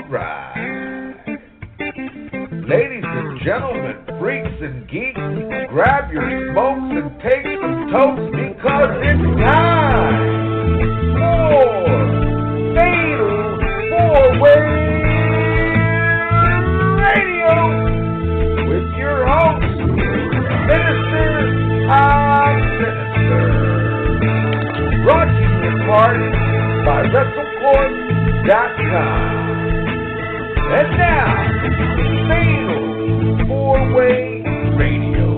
right. Ladies and gentlemen, freaks and geeks, grab your smokes and take some toast because it's time for Fatal Four-Way Radio with your host, Minister of Sinister. Brought to you in part by WrestleCourt.com. And now, Fatal Four-Way Radio.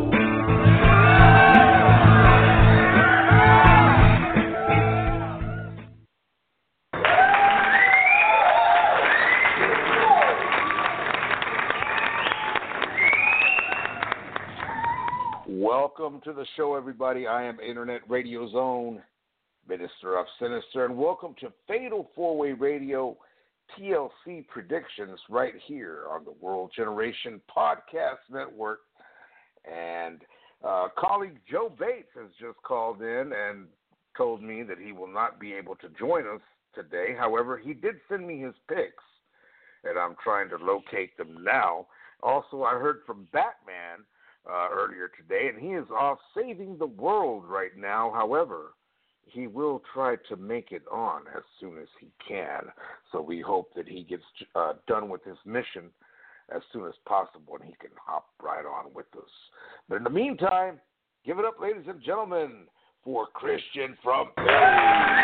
Welcome to the show, everybody. I am Internet Radio Zone, Minister of Sinister, and welcome to Fatal Four-Way Radio TLC Predictions right here on the World Generation Podcast Network. And colleague Joe Bates has just called in and told me that he will not be able to join us today. However, he did send me his picks, and I'm trying to locate them now. Also, I heard from Batman earlier today, and he is off saving the world right now. However, he will try to make it on as soon as he can. So we hope that he gets done with his mission as soon as possible and he can hop right on with us. But in the meantime, give it up, ladies and gentlemen, for Christian from Philly.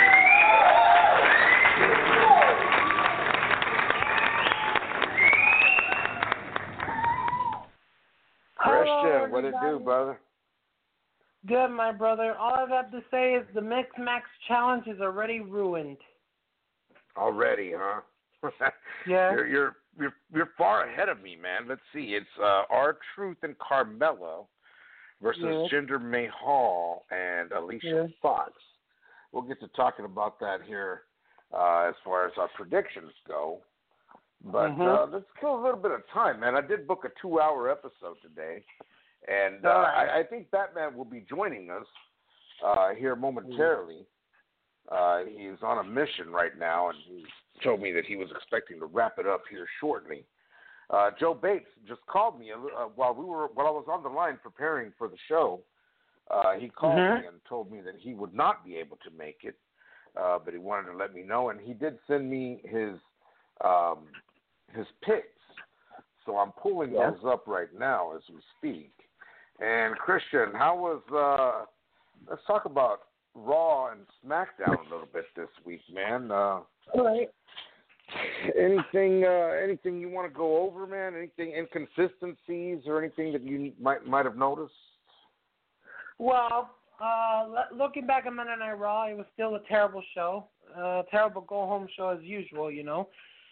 Christian, what it do, brother? Good, my brother. All I've got to say is the Mix Max Challenge is already ruined. Already, huh? Yeah. You're far ahead of me, man. Let's see. It's R-Truth and Carmella versus Jinder Mahal and Alicia Fox. We'll get to talking about that here as far as our predictions go. But let's kill a little bit of time, man. I did book a 2-hour episode today. And I think Batman will be joining us here momentarily. He's on a mission right now, and he told me that he was expecting to wrap it up here shortly. Joe Bates just called me while I was on the line preparing for the show. He called me and told me that he would not be able to make it, but he wanted to let me know, and he did send me his picks. So I'm pulling those up right now as we speak. And Christian, how was? Let's talk about Raw and SmackDown a little bit this week, man. All right. Anything you want to go over, man? Anything inconsistencies or anything that you might have noticed? Well, looking back at Monday Night Raw, it was still a terrible show, terrible go home show as usual, you know.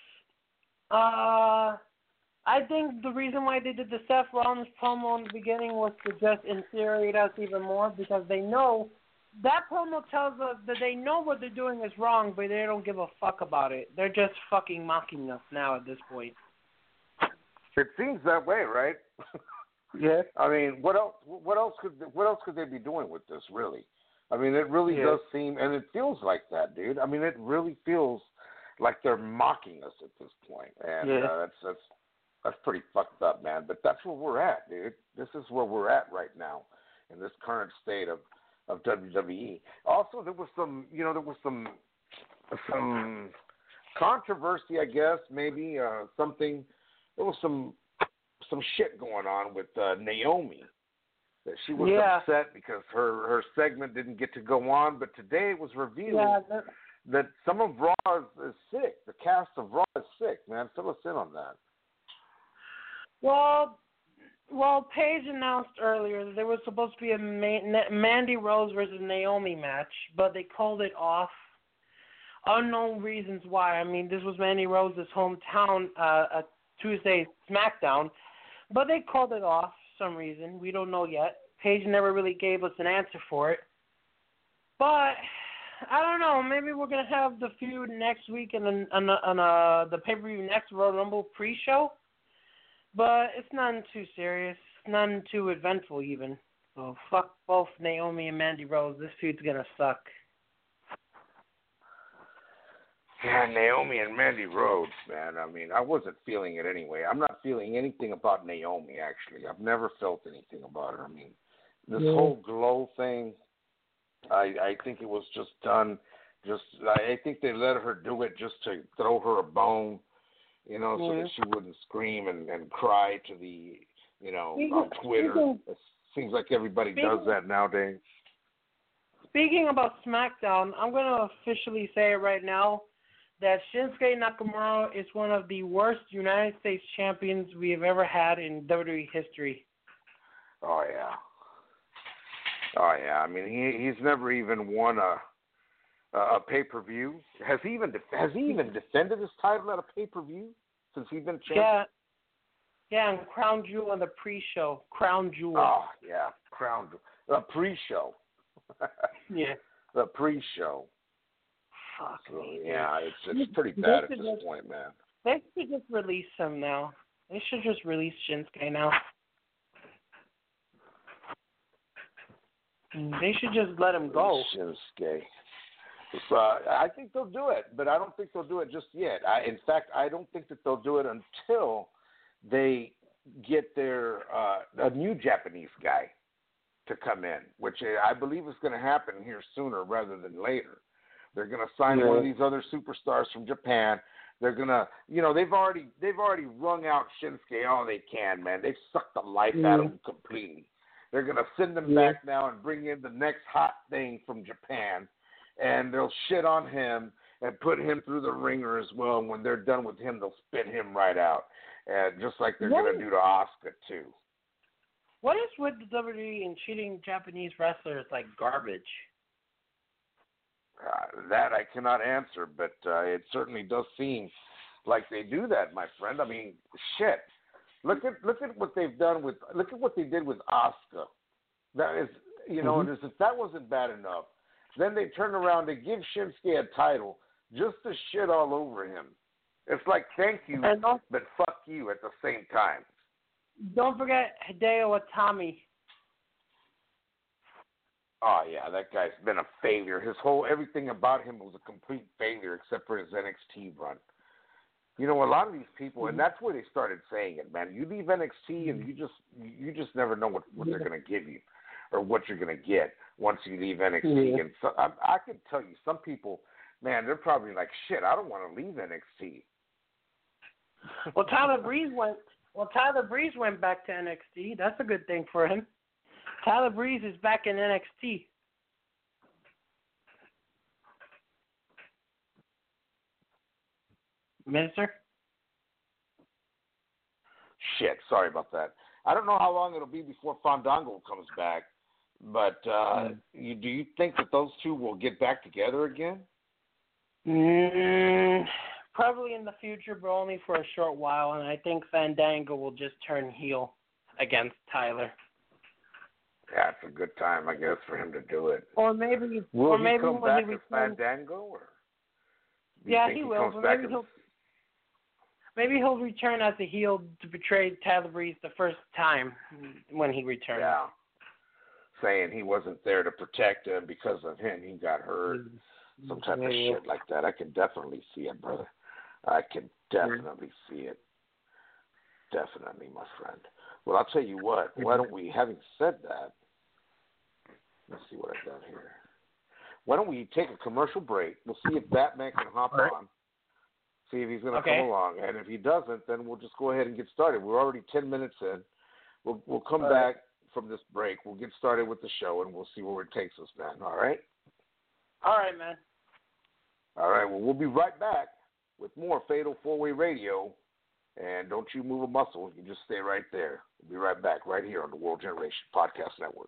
I think the reason why they did the Seth Rollins promo in the beginning was to just infuriate us even more because they know that promo tells us that they know what they're doing is wrong, but they don't give a fuck about it. They're just fucking mocking us now at this point. It seems that way, right? Yeah. I mean, what else could they be doing with this, really? I mean, it really does seem, and it feels like that, dude. I mean, it really feels like they're mocking us at this point, and that's pretty fucked up, man. But that's where we're at, dude. This is where we're at right now in this current state of WWE. Also, there was some controversy, I guess, maybe something. There was some shit going on with Naomi. That she was upset because her segment didn't get to go on. But today it was revealed that some of Raw is sick. The cast of Raw is sick, man. Fill us in on that. Well, Paige announced earlier that there was supposed to be a Mandy Rose versus Naomi match, but they called it off. Unknown reasons why. I mean, this was Mandy Rose's hometown Tuesday SmackDown, but they called it off for some reason. We don't know yet. Paige never really gave us an answer for it. But I don't know. Maybe we're gonna have the feud next week and the pay-per-view next Royal Rumble pre-show. But it's nothing too serious, nothing too eventful even. So fuck both Naomi and Mandy Rose. This feud's gonna suck. Yeah, Naomi and Mandy Rhodes, man. I mean, I wasn't feeling it anyway. I'm not feeling anything about Naomi, actually. I've never felt anything about her. I mean, this whole glow thing, I think it was just done. I think they let her do it just to throw her a bone, so that she wouldn't scream and cry to the, on Twitter. It seems like everybody does that nowadays. Speaking about SmackDown, I'm going to officially say it right now that Shinsuke Nakamura is one of the worst United States champions we have ever had in WWE history. Oh, yeah. I mean, he's never even won a pay-per-view. Has he even defended his title at a pay-per-view since he's been champion? Yeah, and Crown Jewel on the pre-show. Crown Jewel. Oh, yeah, Crown Jewel. The pre-show. Yeah. The pre-show. Fuck me. Yeah, it's pretty bad at this point, man. They should just release him now. They should just release Shinsuke now. They should just let him go. Shinsuke. I think they'll do it, but I don't think they'll do it just yet. In fact, I don't think that they'll do it until they get a new Japanese guy to come in, which I believe is going to happen here sooner rather than later. They're going to sign one of these other superstars from Japan. They're going to, they've already wrung out Shinsuke all they can, man. They've sucked the life out of him completely. They're going to send him back now and bring in the next hot thing from Japan, and they'll shit on him and put him through the ringer as well. And when they're done with him, they'll spit him right out, just like they're going to do to Asuka too. What is with the WWE and treating Japanese wrestlers like garbage? That I cannot answer, but it certainly does seem like they do that, my friend. I mean, shit. Look at what they've done with. Look at what they did with Asuka. That is, and as if that wasn't bad enough, then they turn around to give Shinsuke a title just to shit all over him. It's like thank you, but fuck you at the same time. Don't forget Hideo Itami. Oh, yeah, that guy's been a failure. Everything about him was a complete failure except for his NXT run. A lot of these people, and that's where they started saying it, man. You leave NXT and you just never know what they're going to give you or what you're going to get once you leave NXT. And so, I can tell you, some people, man, they're probably like, shit, I don't want to leave NXT. Well, Tyler Breeze went back to NXT. That's a good thing for him. Tyler Breeze is back in NXT. Minister? Shit, sorry about that. I don't know how long it'll be before Fandango comes back, but do you think that those two will get back together again? Probably in the future, but only for a short while, and I think Fandango will just turn heel against Tyler. Yeah, it's a good time, I guess, for him to do it. Or maybe, will he come back as returns, Fandango? Or yeah, he will. But maybe he'll return as a heel to betray Tyler Breeze the first time when he returns. Yeah, saying he wasn't there to protect him because of him. He got hurt. Some type of shit like that. I can definitely see it, brother. I can definitely see it. Definitely, my friend. Well, I'll tell you what. Why don't we, having said that, let's see what I've got here. Why don't we take a commercial break? We'll see if Batman can hop on. See if he's going to come along. And if he doesn't, then we'll just go ahead and get started. We're already 10 minutes in. We'll come back from this break. We'll get started with the show, and we'll see where it takes us, man. All right? All right, man. All right. Well, we'll be right back with more Fatal 4-Way Radio. And don't you move a muscle. You just stay right there. We'll be right back right here on the World Generation Podcast Network.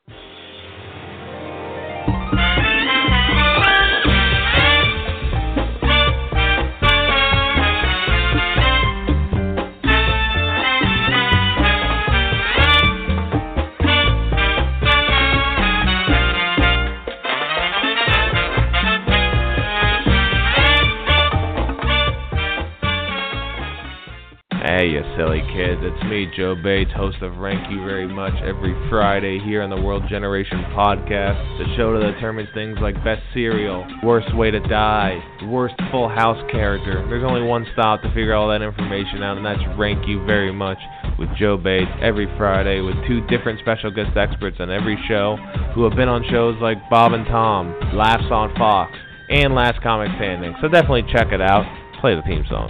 Hey, you silly kids. It's me, Joe Bates, host of Rank You Very Much every Friday here on the World Generation Podcast, the show that determines things like best cereal, worst way to die, worst Full House character. There's only one stop to figure all that information out, and that's Rank You Very Much with Joe Bates every Friday with two different special guest experts on every show who have been on shows like Bob and Tom, Laughs on Fox, and Last Comic Standing. So definitely check it out. Play the theme song.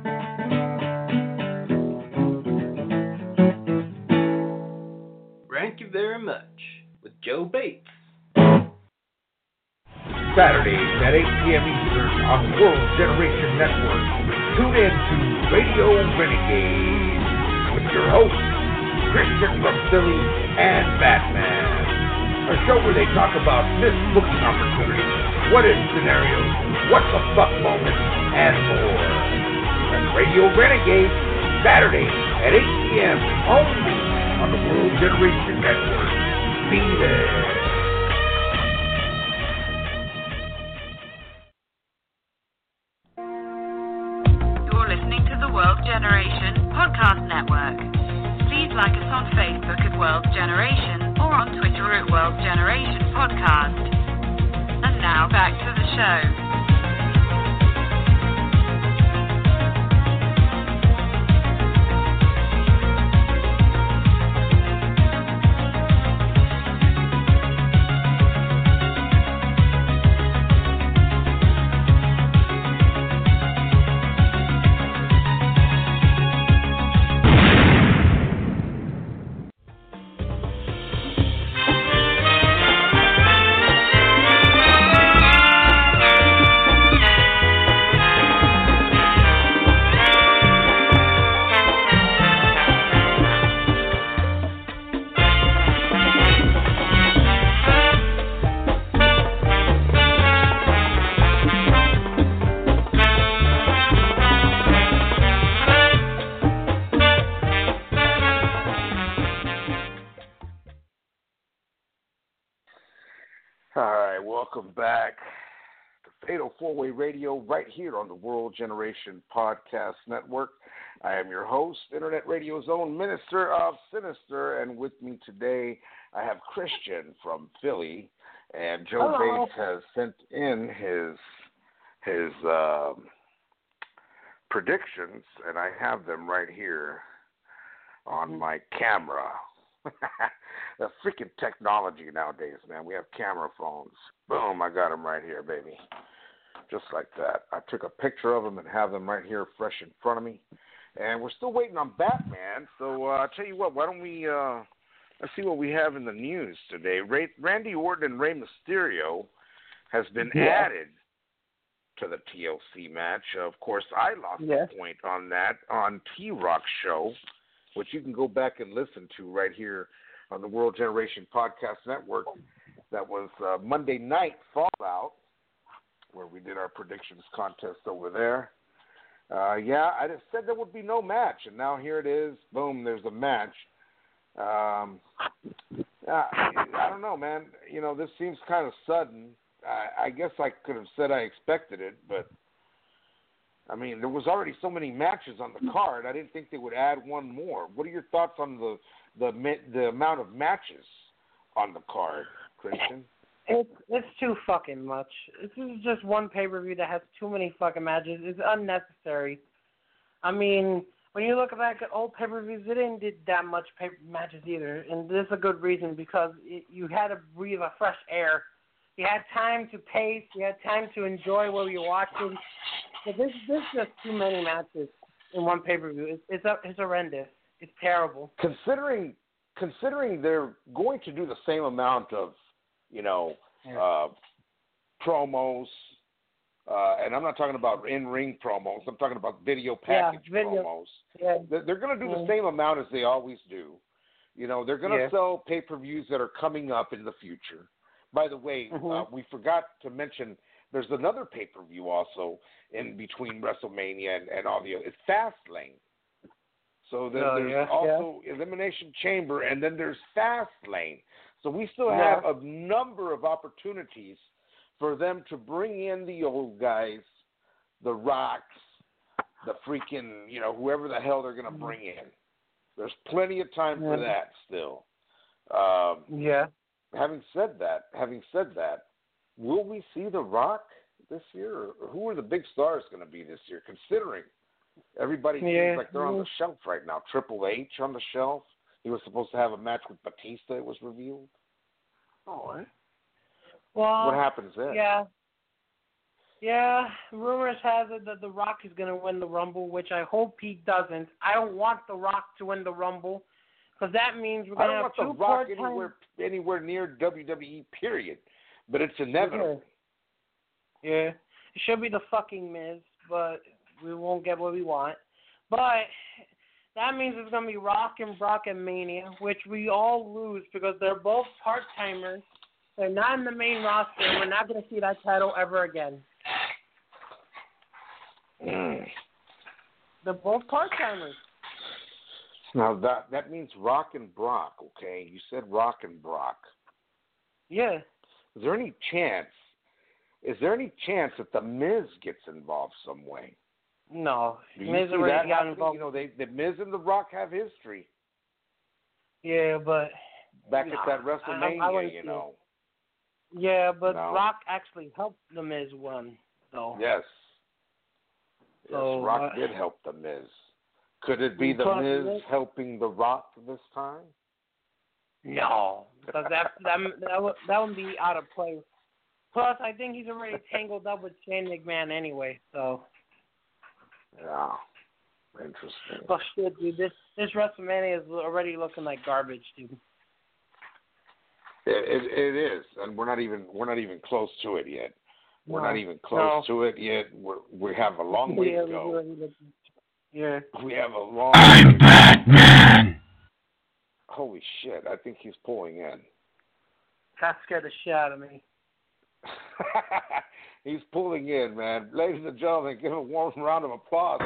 Thank you very much with Joe Bates. Saturdays at 8 p.m. Eastern on the World Generation Network. Tune in to Radio Renegade with your hosts, Christian from Philly and Batman. A show where they talk about missed booking opportunities, what-if scenarios, what the fuck moments, and more. That's Radio Renegade, Saturday at 8 p.m. only on the World Generation Network. Be there. You're listening to the World Generation Podcast Network. Please like us on Facebook at World Generation or on Twitter at World Generation Podcast. And now back to the show. Welcome back to Fatal 4-Way Radio right here on the World Generation Podcast Network. I am your host, Internet Radio's own Minister of Sinister, and with me today I have Christian from Philly, and Joe Bates has sent in his predictions, and I have them right here on my camera. The freaking technology nowadays, man. We have camera phones. Boom, I got them right here, baby. Just like that. I took a picture of them and have them right here fresh in front of me. And we're still waiting on Batman. So I'll tell you what, why don't we let's see what we have in the news today. Randy Orton and Rey Mysterio has been added to the TLC match. Of course, I lost a point on that on T-Rock's show, which you can go back and listen to right here on the World Generation Podcast Network. That was Monday Night Fallout, where we did our predictions contest over there. I just said there would be no match, and now here it is. Boom, there's a match. I don't know, man. You know, this seems kind of sudden. I guess I could have said I expected it, but I mean, there was already so many matches on the card. I didn't think they would add one more. What are your thoughts on the amount of matches on the card, Christian? It's too fucking much. This is just one pay-per-view that has too many fucking matches. It's unnecessary. I mean, when you look back at old pay-per-views, they didn't did that much matches either, and this is a good reason because you had to breathe a fresh air. You had time to pace. You had time to enjoy what you're watching. But this is just too many matches in one pay-per-view. It's horrendous. It's terrible. Considering they're going to do the same amount of, promos, and I'm not talking about in-ring promos. I'm talking about video package promos. Yeah. They're going to do the same amount as they always do. You know, they're going to sell pay-per-views that are coming up in the future. By the way, we forgot to mention there's another pay-per-view also in between WrestleMania and all the other. It's Fastlane. So there's also Elimination Chamber, and then there's Fastlane. So we still have a number of opportunities for them to bring in the old guys, the Rocks, the freaking, whoever the hell they're going to bring in. There's plenty of time for that still. Yeah. Having said that, will we see The Rock this year? Or who are the big stars going to be this year, considering everybody seems like they're on the shelf right now? Triple H on the shelf. He was supposed to have a match with Batista, it was revealed. Oh, well, what happens then? Yeah, rumors has it that The Rock is going to win the Rumble, which I hope he doesn't. I don't want The Rock to win the Rumble, because that means we're going to have two I don't want The Rock anywhere near WWE, period. But it's inevitable. Yeah. It should be the fucking Miz, but we won't get what we want. But that means it's going to be Rock and Brock at Mania, which we all lose because they're both part-timers. They're not in the main roster, and we're not going to see that title ever again. They're both part-timers. Now, that means Rock and Brock, okay? You said Rock and Brock. Yeah. Is there any chance that The Miz gets involved some way? No. Do you Miz see already that got happening? involved. The Miz and The Rock have history. Yeah, but... Back at that WrestleMania, Yeah, but Rock actually helped The Miz win, though. Yes. So, Rock did help The Miz. Could it be The Miz helping The Rock this time? No, because that would be out of place. Plus, I think he's already tangled up with Shane McMahon anyway, so. Yeah, interesting. Oh shit, dude! This WrestleMania is already looking like garbage, dude. It is, and we're not even close to it yet. We're not even close to it yet. We have a long way to go. Yeah. We have a long. I'm Batman. Holy shit! I think he's pulling in. That scared the shit out of me. He's pulling in, man. Ladies and gentlemen, give him a warm round of applause.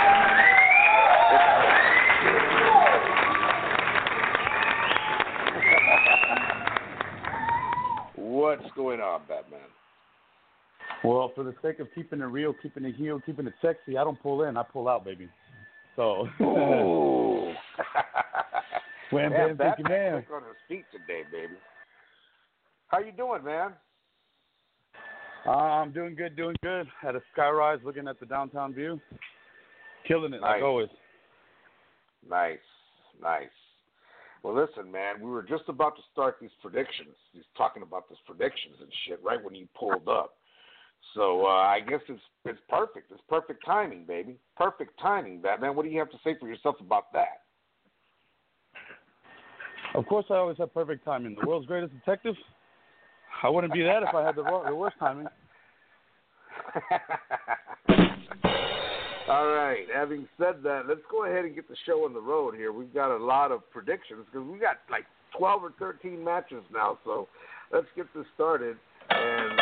What's going on, Batman? Well, for the sake of keeping it real, keeping it heel, keeping it sexy, I don't pull in, I pull out, baby. So. Ooh. Wham, bam, thank you, man. Quick on his feet today, baby. How you doing, man? I'm doing good. Had a skyrise looking at the downtown view. Killing it, like always. Nice. Well, listen, man, we were just about to start these predictions. He's talking about these predictions and shit right when you pulled up. So I guess it's perfect. It's perfect timing, baby. Perfect timing, Batman. What do you have to say for yourself about that? Of course, I always have perfect timing. The world's greatest detective? I wouldn't be that if I had the worst timing. All right. Having said that, let's go ahead and get the show on the road here. We've got a lot of predictions because we've got like 12 or 13 matches now. So let's get this started. And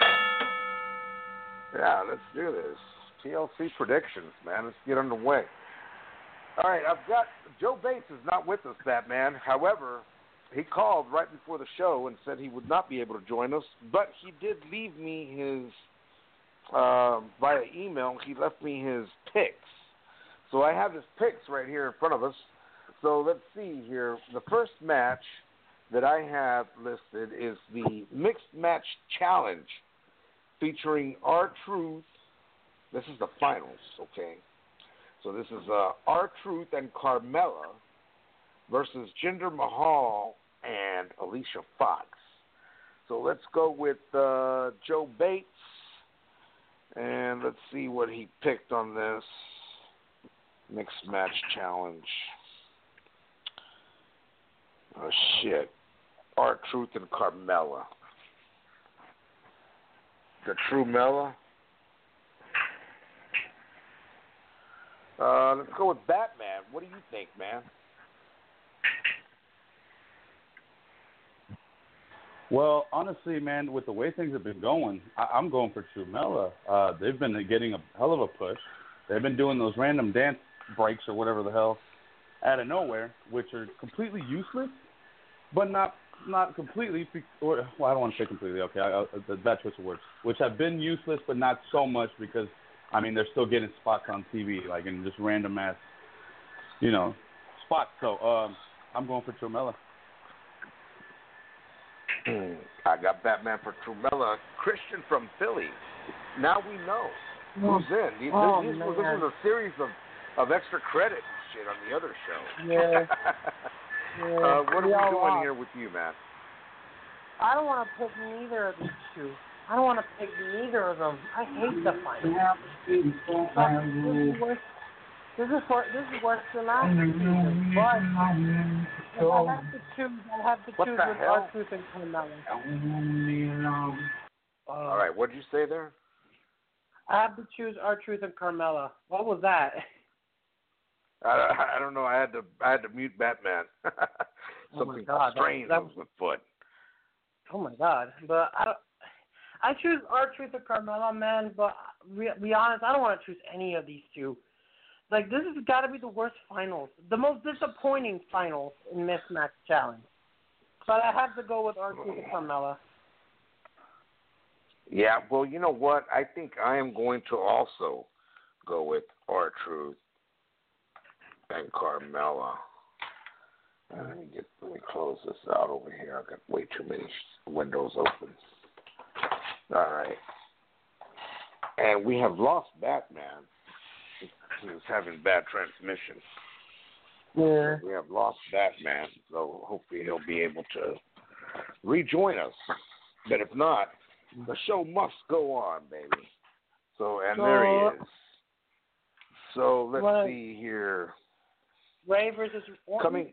let's do this. TLC predictions, man. Let's get underway. All right. I've got Joe Bates is not with us, Batman. However, he called right before the show and said he would not be able to join us, but he did leave me his, via email, he left me his picks. So I have his picks right here in front of us. So let's see here. The first match that I have listed is the Mixed Match Challenge featuring R-Truth. This is the finals, okay? So this is R-Truth and Carmella versus Jinder Mahal and Alicia Fox. So let's go with Joe Bates, and let's see what he picked on this Mixed Match Challenge. Oh, shit. R-Truth and Carmella. The True Mella. Let's go with Batman. What do you think, man? Well, honestly, man, with the way things have been going, I'm going for Trumella. They've been getting a hell of a push. They've been doing those random dance breaks or whatever the hell out of nowhere, which are completely useless, but not completely. Well, I don't want to say completely. Okay, that's bad choice of words. Which have been useless, but not so much because I mean, they're still getting spots on TV, like in just random ass, spots. So I'm going for Trumella. I got Batman for Trumella. Christian from Philly. Now we know who's in. This was a series of extra credit and shit on the other show. Yeah. What are we doing here with you, man? I don't want to pick neither of these two. I don't want to pick neither of them. I hate the final. This is worse than last season. But if I have to choose, I'll have to choose with R-Truth and Carmella. All right, what did you say there? I have to choose R-Truth and Carmella. What was that? I don't know. I had to mute Batman. Something strange was afoot. Oh my God! But I choose R-Truth and Carmella, man. But be honest, I don't want to choose any of these two. Like, this has got to be the worst finals, the most disappointing finals in Mismatch Challenge. But I have to go with R-Truth and Carmella. Yeah, well, you know what? I think I am going to also go with R-Truth and Carmella. Let me close this out over here. I've got way too many windows open. All right. And we have lost Batman. He was having bad transmission. Yeah. We have lost Batman, so hopefully he'll be able to rejoin us. But if not, the show must go on, baby. There he is. So let's see here. Ray versus Orton.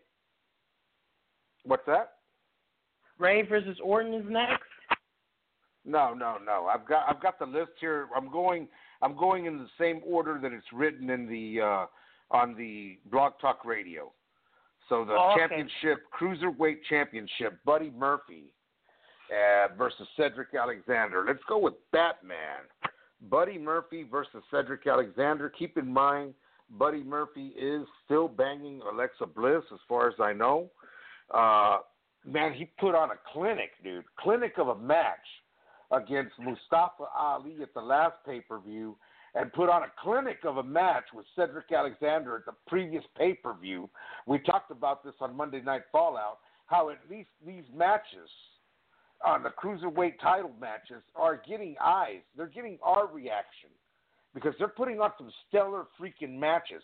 What's that? Ray versus Orton is next. No. I've got the list here. I'm going in the same order that it's written in the on the Blog Talk Radio. So the championship, cruiserweight championship, Buddy Murphy versus Cedric Alexander. Let's go with Batman. Buddy Murphy versus Cedric Alexander. Keep in mind, Buddy Murphy is still banging Alexa Bliss, as far as I know. Man, he put on a clinic, dude. Clinic of a match against Mustafa Ali at the last pay-per-view, and put on a clinic of a match with Cedric Alexander at the previous pay-per-view. We talked about this on Monday Night Fallout, how at least these matches on the cruiserweight title matches are getting eyes. They're getting our reaction because they're putting on some stellar freaking matches.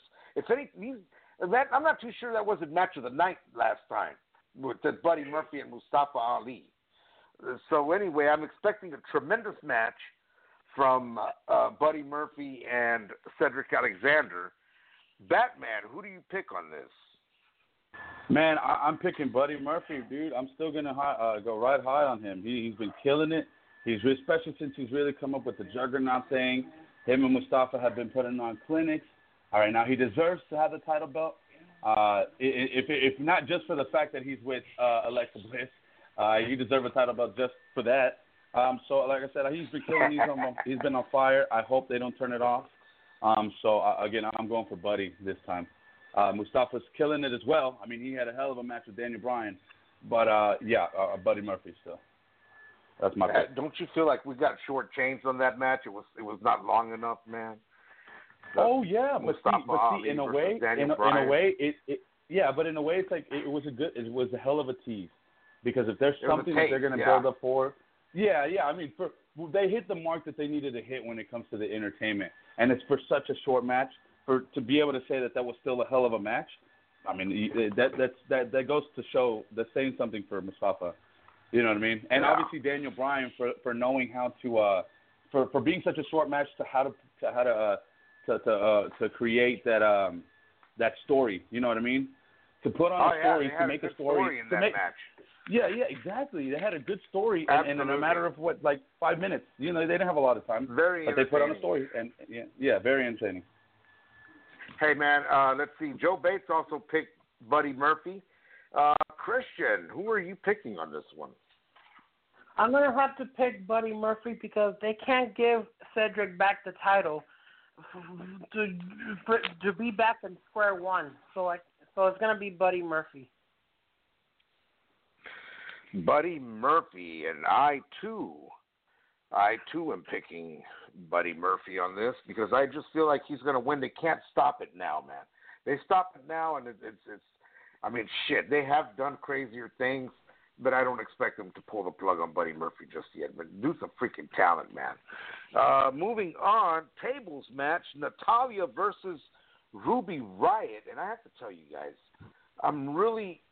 I'm not too sure that wasn't match of the night last time with Buddy Murphy and Mustafa Ali. So anyway, I'm expecting a tremendous match from Buddy Murphy and Cedric Alexander. Batman, who do you pick on this? Man, I'm picking Buddy Murphy, dude. I'm still going to go right high on him. He's been killing it. Especially since he's really come up with the Juggernaut thing. Him and Mustafa have been putting on clinics. All right, now he deserves to have the title belt. If not just for the fact that he's with Alexa Bliss, he deserves a title belt just for that. So, like I said, he's been killing. He's been on fire. I hope they don't turn it off. Again, I'm going for Buddy this time. Mustafa's killing it as well. I mean, he had a hell of a match with Daniel Bryan. But, Buddy Murphy still. That's my pick. Don't you feel like we got short chains on that match? It was not long enough, man. But see, in a way, it's like it was a hell of a tease, because if there's something that they're going to build up for, I mean, they hit the mark that they needed to hit when it comes to the entertainment, and it's for such a short match to be able to say that was still a hell of a match. I mean, that goes to show that's saying something for Mustafa. You know what I mean? And obviously Daniel Bryan for knowing how to for being such a short match to create that story. You know what I mean? To put on a story, to make a story in that match. Yeah, exactly. They had a good story, and in a matter of 5 minutes. You know, they didn't have a lot of time, but they put on a story, and very entertaining. Hey man, let's see. Joe Bates also picked Buddy Murphy. Christian, who are you picking on this one? I'm going to have to pick Buddy Murphy because they can't give Cedric back the title to be back in square one. So it's going to be Buddy Murphy. Buddy Murphy, and I, too, I too am picking Buddy Murphy on this because I just feel like he's going to win. They can't stop it now, man. They stop it now, and it's. I mean, shit. They have done crazier things, but I don't expect them to pull the plug on Buddy Murphy just yet. But dude's a freaking talent, man. Moving on, tables match: Natalya versus Ruby Riott, and I have to tell you guys, I'm really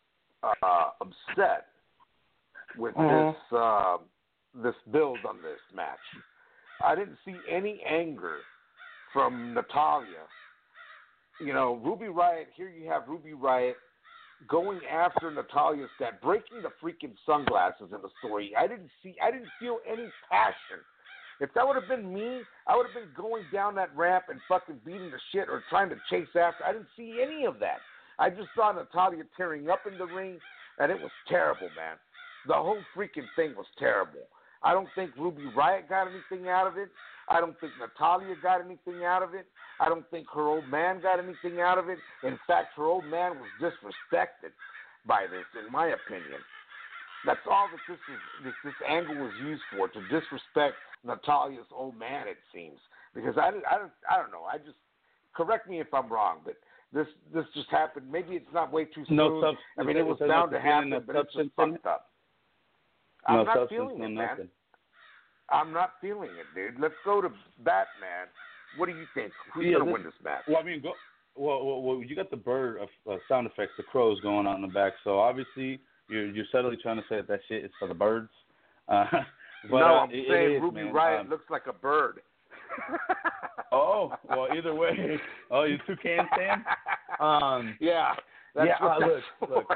upset with this build on this match. I didn't see any anger from Natalya. You know, Ruby Riott, here you have Ruby Riott going after Natalya's dad, breaking the freaking sunglasses in the story. I didn't feel any passion. If that would have been me, I would have been going down that ramp and fucking beating the shit or trying to chase after. I didn't see any of that. I just saw Natalya tearing up in the ring, and it was terrible, man. The whole freaking thing was terrible. I don't think Ruby Riott got anything out of it. I don't think Natalya got anything out of it. I don't think her old man got anything out of it. In fact, her old man was disrespected by this, in my opinion. That's all that this angle was used for, to disrespect Natalya's old man, it seems. Because I don't know. I just, correct me if I'm wrong, but this just happened. Maybe it's not way too soon. I mean, it was bound to happen, but it's just fucked up. I'm not feeling it, man. I'm not feeling it, dude. Let's go to Batman. What do you think? Who's going to win this match? Well, I mean, well, you got the bird of sound effects, the crows going on in the back. So obviously, you're subtly trying to say that shit is for the birds. But, no, I'm saying Ruby Riott looks like a bird. Oh, well, either way. Oh, you toucan fan? Yeah. Look.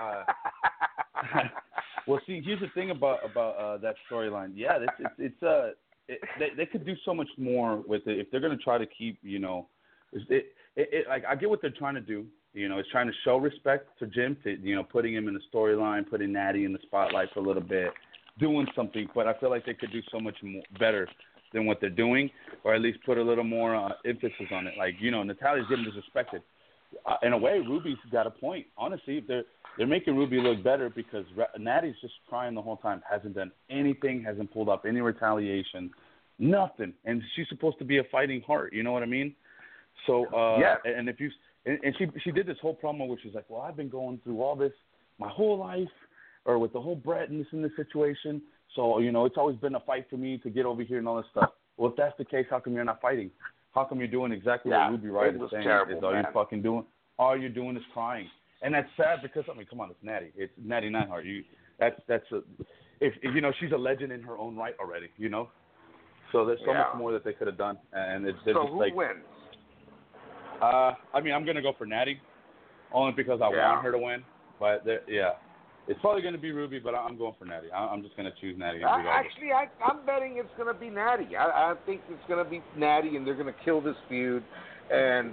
Well, see, here's the thing about that storyline. Yeah, they could do so much more with it if they're going to try to keep, you know, like I get what they're trying to do. You know, it's trying to show respect to Jim, putting him in the storyline, putting Natty in the spotlight for a little bit, doing something. But I feel like they could do so much more better than what they're doing, or at least put a little more emphasis on it. Like, you know, Natalya's getting disrespected. In a way, Ruby's got a point. Honestly, they're making Ruby look better because Natty's just crying the whole time, hasn't done anything, hasn't pulled up any retaliation, nothing. And she's supposed to be a fighting heart. You know what I mean? So, yeah. And if you and she did this whole promo, which is like, well, I've been going through all this my whole life, or with the whole Brett and this situation. So, you know, it's always been a fight for me to get over here and all this stuff. Well, if that's the case, how come you're not fighting? How come you're doing exactly what Ruby Riott is saying? Terrible, all you're fucking doing, all you're doing is crying, and that's sad because I mean, come on, it's Natty, it's Natty Neidhart. If you know, she's a legend in her own right already. You know, so there's so much more that they could have done, and they're just who like. wins? I mean, I'm gonna go for Natty, only because I want her to win. But it's probably gonna be Ruby, but I'm going for Natty. I'm just gonna choose Natty. Actually, I'm betting it's gonna be Natty. I think it's gonna be Natty, and they're gonna kill this feud, and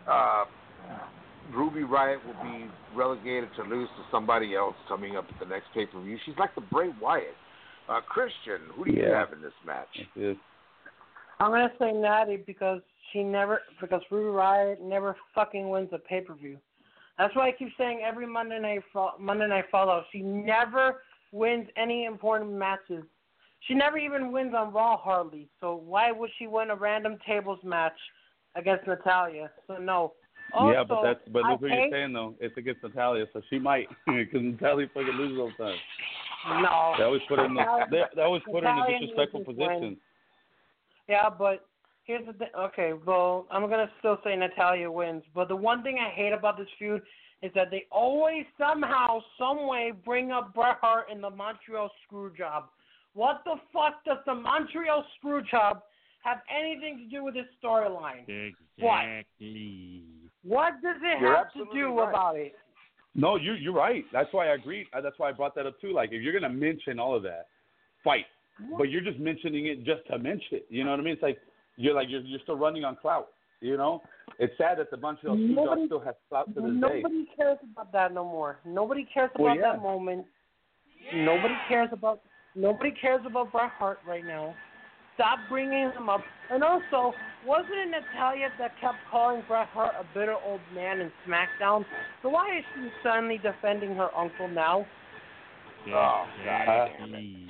Ruby Riott will be relegated to lose to somebody else coming up at the next pay-per-view. She's like the Bray Wyatt. Christian, who do you have in this match? I'm gonna say Natty because Ruby Riott never fucking wins a pay-per-view. That's why I keep saying every Monday Night Fallout, she never wins any important matches. She never even wins on Raw hardly. So why would she win a random tables match against Natalya? So no. Also, but look what you're saying though. It's against Natalya, so she might, because Natalya fucking loses all the time. No. They always put her in a disrespectful position. Yeah, but here's the thing. Okay, well, I'm going to still say Natalya wins. But the one thing I hate about this feud is that they always somehow, some way bring up Bret Hart in the Montreal Screwjob. What the fuck does the Montreal Screwjob have anything to do with this storyline? Exactly. What does it have to do about it? No, you're right. That's why I agreed. That's why I brought that up too. Like, if you're going to mention all of that, fight. But you're just mentioning it just to mention it. You know what I mean? It's like you're still running on clout. You know, it's sad that the Montreal Screwjob still has clout to this day. Nobody cares about that no more. Nobody cares about that moment. Nobody cares about Bret Hart right now. Stop bringing him up. And also, wasn't it Natalya that kept calling Bret Hart a bitter old man in SmackDown? So why is she suddenly defending her uncle now? Oh, God damn it.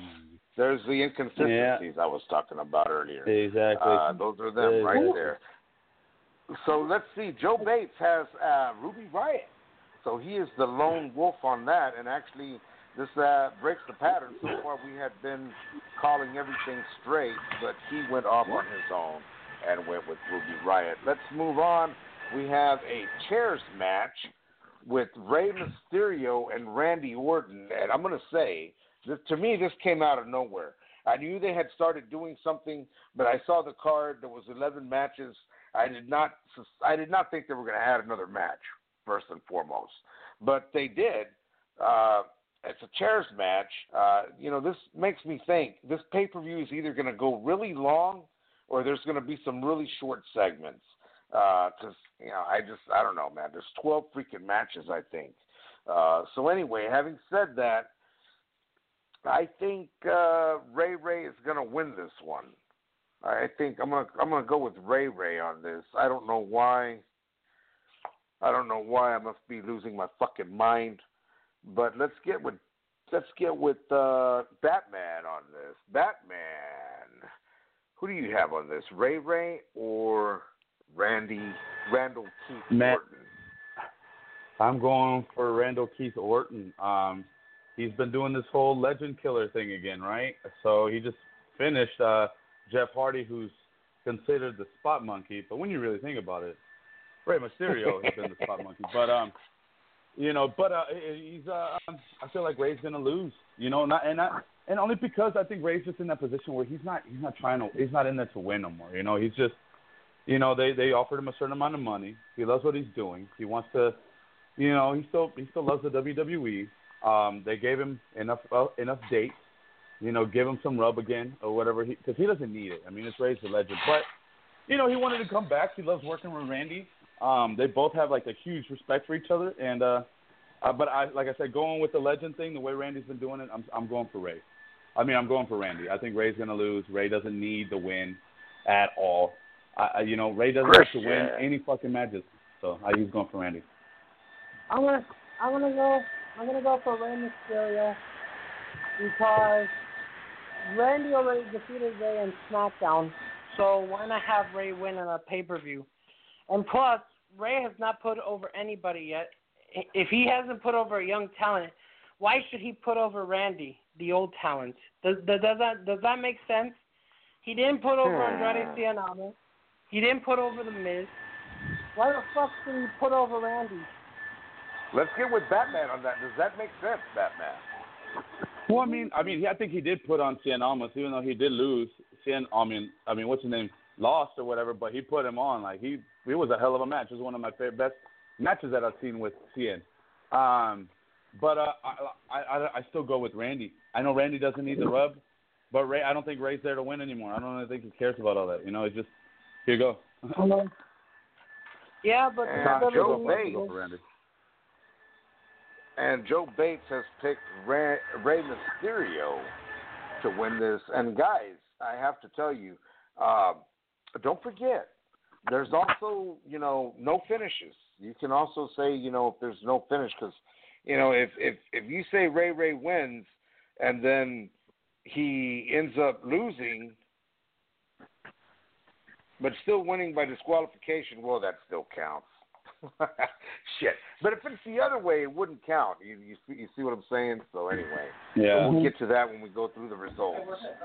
There's the inconsistencies I was talking about earlier. Exactly. Those are them right there. So let's see. Joe Bates has Ruby Riott. So he is the lone wolf on that. And actually, this breaks the pattern. So far, we had been calling everything straight, but he went off on his own and went with Ruby Riott. Let's move on. We have a chairs match with Rey Mysterio and Randy Orton. And I'm going to say, to me, this came out of nowhere. I knew they had started doing something, but I saw the card. There was 11 matches. I did not think they were going to add another match, first and foremost. But they did. It's a chairs match. This makes me think this pay-per-view is either going to go really long or there's going to be some really short segments. Because, I don't know, man. There's 12 freaking matches, I think. So anyway, having said that, I think Ray is going to win this one. I think I'm gonna go with Ray on this. I don't know why. I must be losing my fucking mind. But let's get with Batman on this. Batman. Who do you have on this? Ray or Randall Keith Orton? I'm going for Randall Keith Orton. He's been doing this whole legend killer thing again, right? So he just finished Jeff Hardy, who's considered the spot monkey. But when you really think about it, Rey Mysterio has been the spot monkey. But he's I feel like Rey's gonna lose. And only because I think Rey's just in that position where he's not in there to win no more. He's just, they offered him a certain amount of money. He loves what he's doing. He wants to, he still loves the WWE. They gave him enough dates, give him some rub again or whatever, because he doesn't need it. I mean, it's Rey's a legend, but he wanted to come back. He loves working with Randy. They both have like a huge respect for each other, and but like I said, going with the legend thing, the way Randy's been doing it, I'm going for Rey. I'm going for Randy. I think Rey's gonna lose. Rey doesn't need the win at all. Rey doesn't have to win any fucking matches, so he's going for Randy. I'm gonna go for Rey Mysterio because Randy already defeated Rey in SmackDown, so why not have Rey win in a pay-per-view? And plus, Rey has not put over anybody yet. If he hasn't put over a young talent, why should he put over Randy, the old talent? Does that make sense? He didn't put over Andrade Cien. He didn't put over The Miz. Why the fuck did he put over Randy? Let's get with Batman on that. Does that make sense, Batman? Well, I think he did put on Cien Almas, even though he did lose. What's his name? Lost or whatever, but he put him on. Like it was a hell of a match. It was one of my best matches that I've seen with Cien. But I still go with Randy. I know Randy doesn't need the rub, but Rey, I don't think Rey's there to win anymore. I don't think he cares about all that. It's just, here you go. Yeah, but Joe Bates. And Joe Bates has picked Rey Mysterio to win this. And guys, I have to tell you, don't forget, there's also, no finishes. You can also say, if there's no finish, because, if you say Rey wins and then he ends up losing, but still winning by disqualification, well, that still counts. Shit. But if it's the other way, it wouldn't count. You see what I'm saying? So anyway, we'll get to that when we go through the results.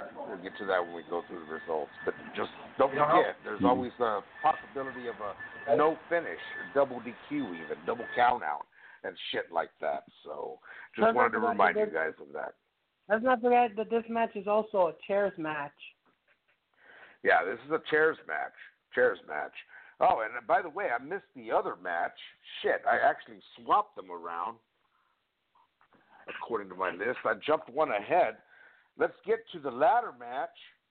But just don't forget, there's always a possibility of a no finish, or double DQ even, double count out, and shit like that. So just wanted to remind you guys of that. Let's not forget that this match is also a chairs match. Yeah, this is a chairs match. Oh, and by the way, I missed the other match. Shit, I actually swapped them around, according to my list. I jumped one ahead. Let's get to the ladder match.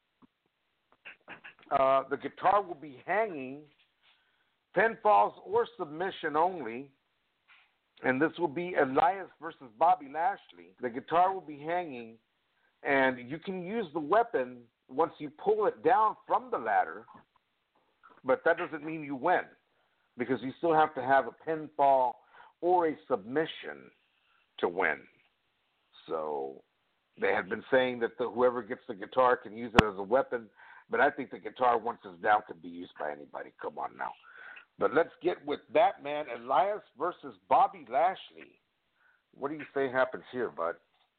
The guitar will be hanging, pinfalls or submission only, and this will be Elias versus Bobby Lashley. The guitar will be hanging, and you can use the weapon once you pull it down from the ladder, but that doesn't mean you win, because you still have to have a pinfall or a submission to win. So They had been saying that whoever gets the guitar can use it as a weapon, but I think the guitar, once it's down, can be used by anybody. Come on now. But let's get with that, man. Elias versus Bobby Lashley. What do you say happens here, bud?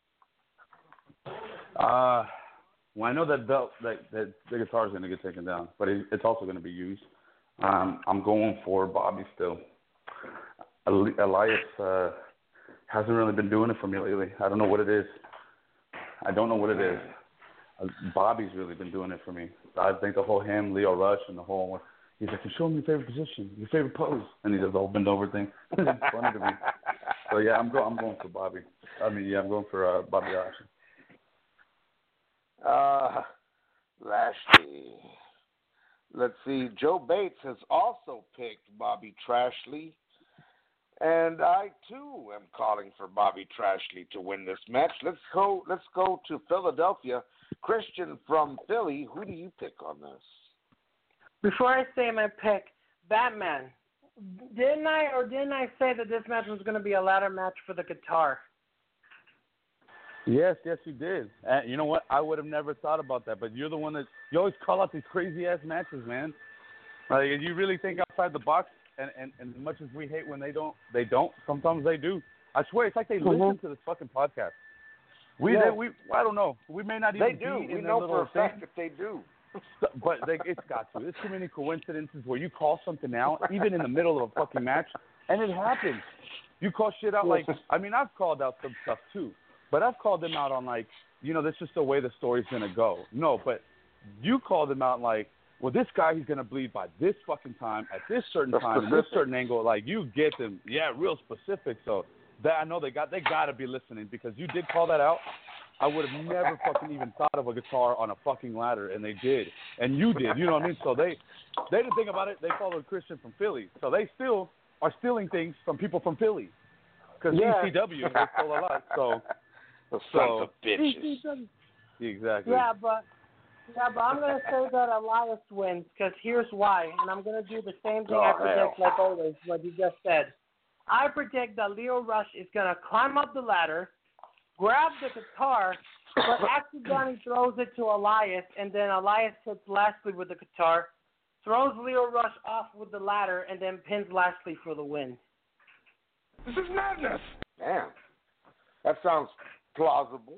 Well, I know that the guitar is going to get taken down, but it's also going to be used. I'm going for Bobby still. Elias hasn't really been doing it for me lately. I don't know what it is. Bobby's really been doing it for me. I think the whole Leo Rush, and the whole, he's like, show me your favorite position, your favorite pose, and he does the whole bend over thing. It's funny to me. So yeah, I'm going for Bobby. I'm going for Bobby Lashley. Lashley. Let's see. Joe Bates has also picked Bobby Trashley, and I too am calling for Bobby Trashley to win this match. Let's go to Philadelphia. Christian from Philly, who do you pick on this? Before I say my pick, Batman. Didn't I say that this match was going to be a ladder match for the guitar? Yes, you did. And you know what? I would have never thought about that, but you're the one that you always call out these crazy ass matches, man. Like, you really think outside the box, and as much as we hate when they don't. Sometimes they do. I swear, it's like they listen to this fucking podcast. I don't know. We may not even. They do. Be in we know for a fact thing. that they do. But it's got to. There's too many coincidences where you call something out, even in the middle of a fucking match, and it happens. You call shit out like, I mean, I've called out some stuff too, but I've called them out on like, that's just the way the story's going to go. No, but you call them out like, well, this guy, he's going to bleed by this fucking time, at this certain time, and this certain angle. Like, you get them, real specific. So that I know they got to be listening, because you did call that out. I would have never fucking even thought of a guitar on a fucking ladder, and they did. And you did, you know what I mean? So they didn't think about it. They followed Christian from Philly. So they still are stealing things from people from Philly. Because ECW, they stole a lot. So, sons of bitches. Exactly. Yeah, but I'm going to say that Elias wins, because here's why. And I'm going to do the same thing I predict, like always, what you just said. I predict that Leo Rush is going to climb up the ladder, grab the guitar, but accidentally throws it to Elias, and then Elias hits Lashley with the guitar, throws Leo Rush off with the ladder, and then pins Lashley for the win. This is madness. Damn. That sounds plausible.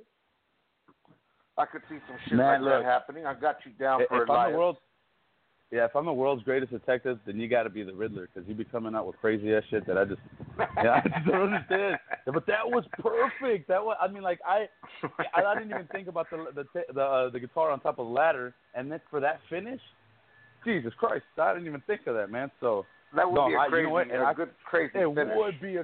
I could see some shit that happening. I got you down for Elias. If I'm the world's greatest detective, then you got to be the Riddler, because you be coming out with crazy ass shit that I just don't understand. But that was perfect. I didn't even think about the guitar on top of the ladder, and then for that finish, Jesus Christ, I didn't even think of that, man. So that would be a crazy, good crazy finish. It would be a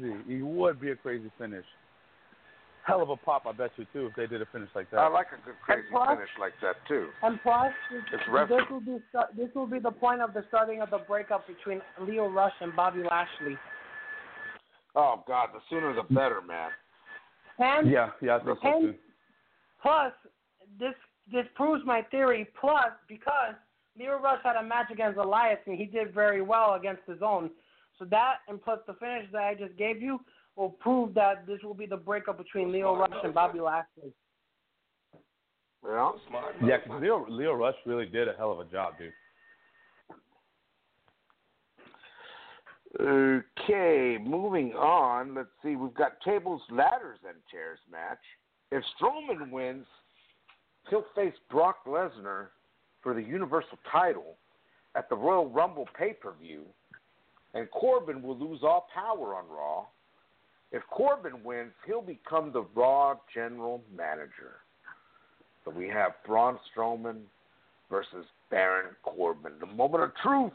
crazy finish. Hell of a pop, I bet you, too, if they did a finish like that. I like a good crazy finish like that, too. And plus, this will be the point of the starting of the breakup between Leo Rush and Bobby Lashley. Oh, God, the sooner the better, man. And, I think so, too. Plus, this proves my theory, plus, because Leo Rush had a match against Elias, and he did very well against his own. So that, and plus the finish that I just gave you, will prove that this will be the breakup between Leo Rush and Bobby Lashley. Yeah, because Leo Rush really did a hell of a job, dude. Okay, moving on. Let's see. We've got tables, ladders, and chairs match. If Strowman wins, he'll face Brock Lesnar for the Universal title at the Royal Rumble pay-per-view, and Corbin will lose all power on Raw. If Corbin wins, he'll become the Raw General Manager. So we have Braun Strowman versus Baron Corbin. The moment of truth.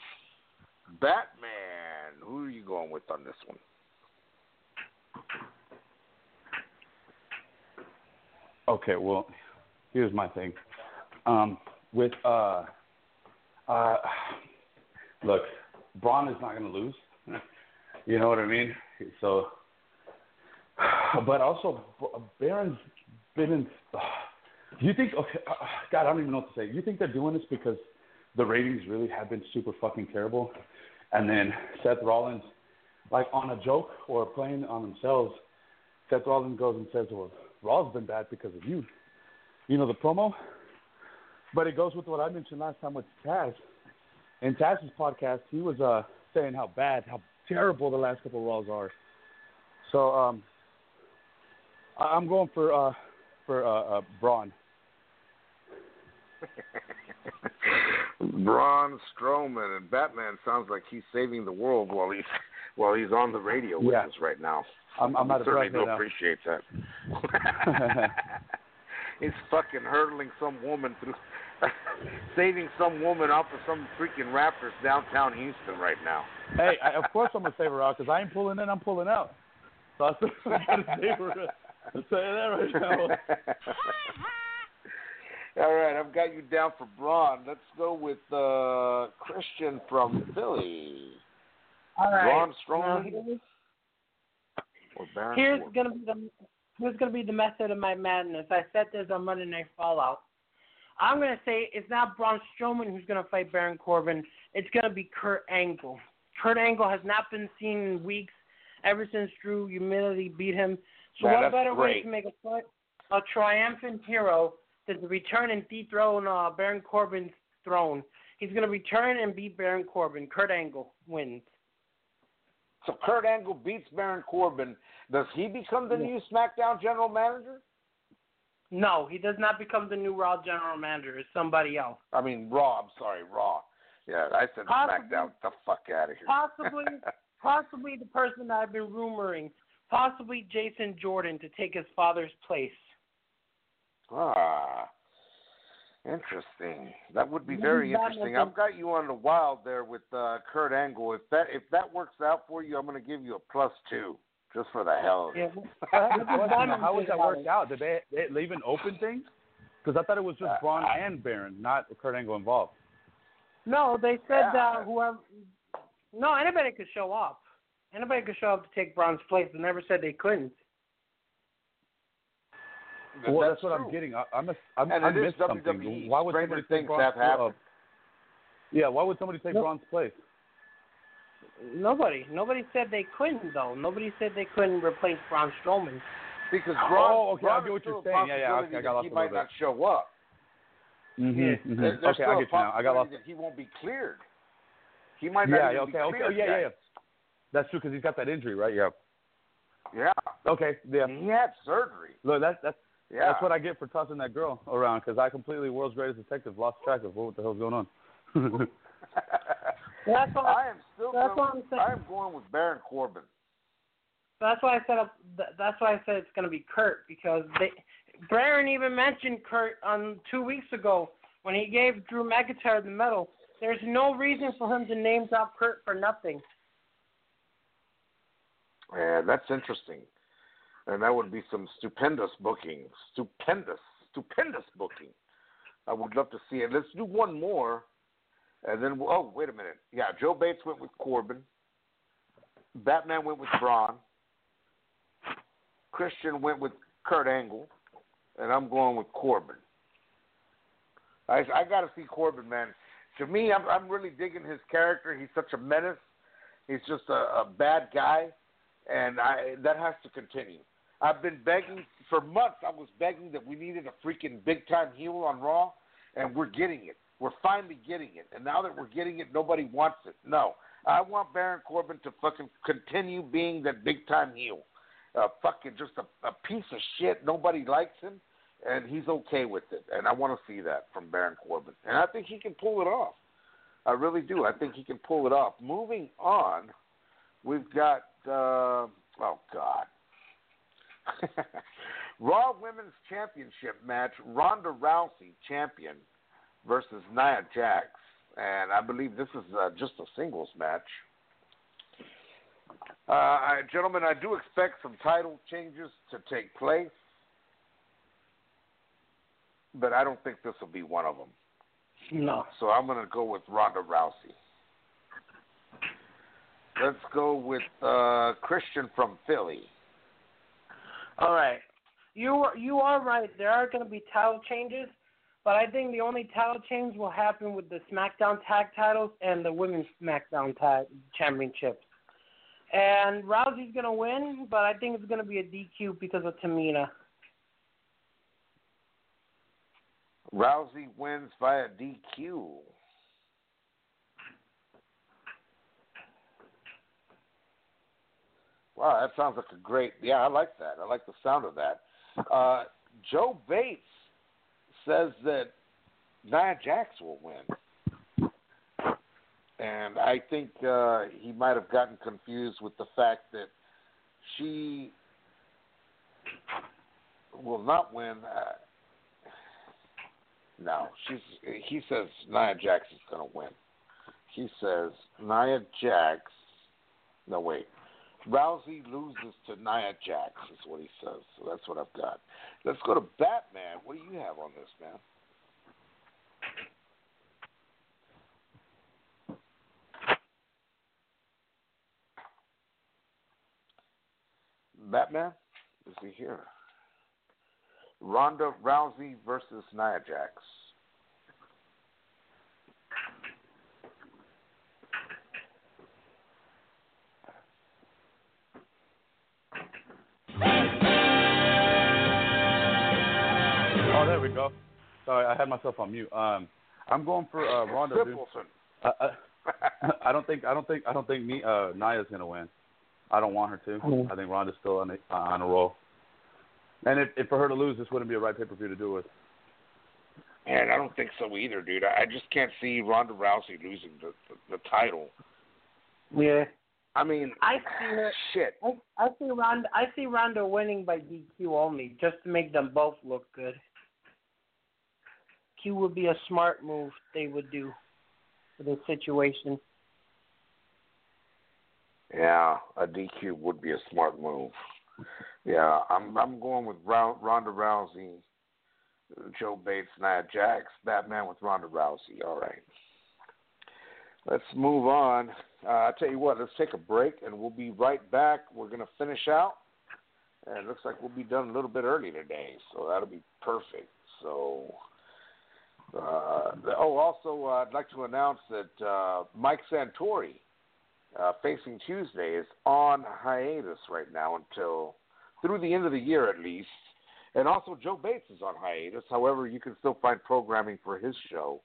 Batman. Who are you going with on this one? Okay, well, here's my thing. Look, Braun is not going to lose. You know what I mean? So, but also, Baron's been in. You think? Okay, God, I don't even know what to say. You think they're doing this because the ratings really have been super fucking terrible, and then Seth Rollins, like on a joke or playing on themselves, Seth Rollins goes and says, "Well, Raw's been bad because of you. You know the promo? But it goes with what I mentioned last time with Taz. In Taz's podcast, he was saying how terrible the last couple of Raws are. So I'm going for Braun. Braun Strowman, and Batman sounds like he's saving the world while he's on the radio with us right now. I'm out of breath certainly right now. Appreciate that. He's fucking hurdling some woman through, saving some woman off of some freaking Raptors downtown Houston right now. Hey, of course I'm gonna save her out because I ain't pulling in, I'm pulling out. So I'm gonna save her. I'll tell you that right now. All right, I've got you down for Braun. Let's go with Christian from Philly. All right. Braun Strowman or Baron Corbin? Here's gonna be the method of my madness. I said this on Monday Night Fallout. I'm gonna say it's not Braun Strowman who's gonna fight Baron Corbin. It's gonna be Kurt Angle. Kurt Angle has not been seen in weeks ever since Drew humiliately beat him. So what better way to make a triumphant hero than to return and dethrone Baron Corbin's throne? He's going to return and beat Baron Corbin. Kurt Angle wins. So Kurt Angle beats Baron Corbin. Does he become the new SmackDown general manager? No, he does not become the new Raw general manager. It's somebody else. I mean, Raw. I'm sorry, Raw. Yeah, I said SmackDown. Get the fuck out of here. Possibly the person that I've been rumoring. Possibly Jason Jordan to take his father's place. Ah, interesting. That would be very interesting. I've got you on the wild there with Kurt Angle. If that works out for you, I'm going to give you a +2 just for the hell of it. How would that work out? Did they leave an open thing? Because I thought it was just Braun and Baron, not Kurt Angle involved. No, they said whoever. No, anybody could show up. Anybody could show up to take Braun's place. They never said they couldn't. Well, that's what I'm getting. I missed something. WWE. Why would somebody take Braun's place? Yeah, why would somebody take Braun's place? Nobody said they couldn't, though. Nobody said they couldn't replace Braun Strowman. Because Braun, I get what you're saying. Yeah, okay, I got lost he might not show up. Mm-hmm. There's okay, I get you now. I got lost. That he won't be cleared. He might not even be cleared. Yeah. That's true because he's got that injury, right? Yeah. Yeah. Okay. Yeah. He had surgery. Look, that's what I get for tossing that girl around because I completely, world's greatest detective, lost track of what the hell's going on. That's why I am going with Baron Corbin. That's why I said it's going to be Kurt because Baron even mentioned Kurt 2 weeks ago when he gave Drew McIntyre the medal. There's no reason for him to name drop Kurt for nothing. Yeah, that's interesting. And that would be some stupendous booking. Stupendous booking. I would love to see it. Let's do one more. And then, wait a minute. Yeah, Joe Bates went with Corbin. Batman went with Braun. Christian went with Kurt Angle. And I'm going with Corbin. I got to see Corbin, man. To me, I'm really digging his character. He's such a menace. He's just a bad guy. And that has to continue. I've been begging for months. I was begging that we needed a freaking big-time heel on Raw, and we're getting it. We're finally getting it. And now that we're getting it, nobody wants it. No. I want Baron Corbin to fucking continue being that big-time heel. Fucking just a piece of shit. Nobody likes him, and he's okay with it. And I want to see that from Baron Corbin. And I think he can pull it off. I really do. I think he can pull it off. Moving on, we've got, oh, God. Raw Women's Championship match, Ronda Rousey, champion, versus Nia Jax. And I believe this is just a singles match. Gentlemen, I do expect some title changes to take place, but I don't think this will be one of them. No. So I'm going to go with Ronda Rousey. Let's go with Christian from Philly. All right. You are right. There are going to be title changes, but I think the only title change will happen with the SmackDown Tag Titles and the Women's SmackDown Tag Championships. And Rousey's going to win, but I think it's going to be a DQ because of Tamina. Rousey wins via DQ. Wow, that sounds like a great... Yeah, I like that. I like the sound of that. Joe Bates says that Nia Jax will win. And I think he might have gotten confused with the fact that she will not win. No, he says Nia Jax is going to win. He says Nia Jax... No, wait. Rousey loses to Nia Jax is what he says. So that's what I've got. Let's go to Batman. What do you have on this, man? Batman? Is he here? Ronda Rousey versus Nia Jax. Oh, there we go. Sorry, I had myself on mute. I'm going for Ronda. I don't think Nia's gonna win. I don't want her to. I think Ronda's still on a roll. And if for her to lose, this wouldn't be a right pay-per-view to do it. And I don't think so either, dude. I just can't see Ronda Rousey losing the title. Yeah. I mean, I see her. Shit. I see Ronda winning by DQ only, just to make them both look good. Q would be a smart move they would do for this situation. Yeah, a DQ would be a smart move. Yeah, I'm going with Ronda Rousey, Joe Bates, Nia Jax, Batman with Ronda Rousey. All right. Let's move on. I'll tell you what, let's take a break, and we'll be right back. We're going to finish out, and it looks like we'll be done a little bit early today, so that'll be perfect. So, also, I'd like to announce that Mike Santori, Facing Tuesday, is on hiatus right now until through the end of the year at least. And also Joe Bates is on hiatus. However, you can still find programming for his show.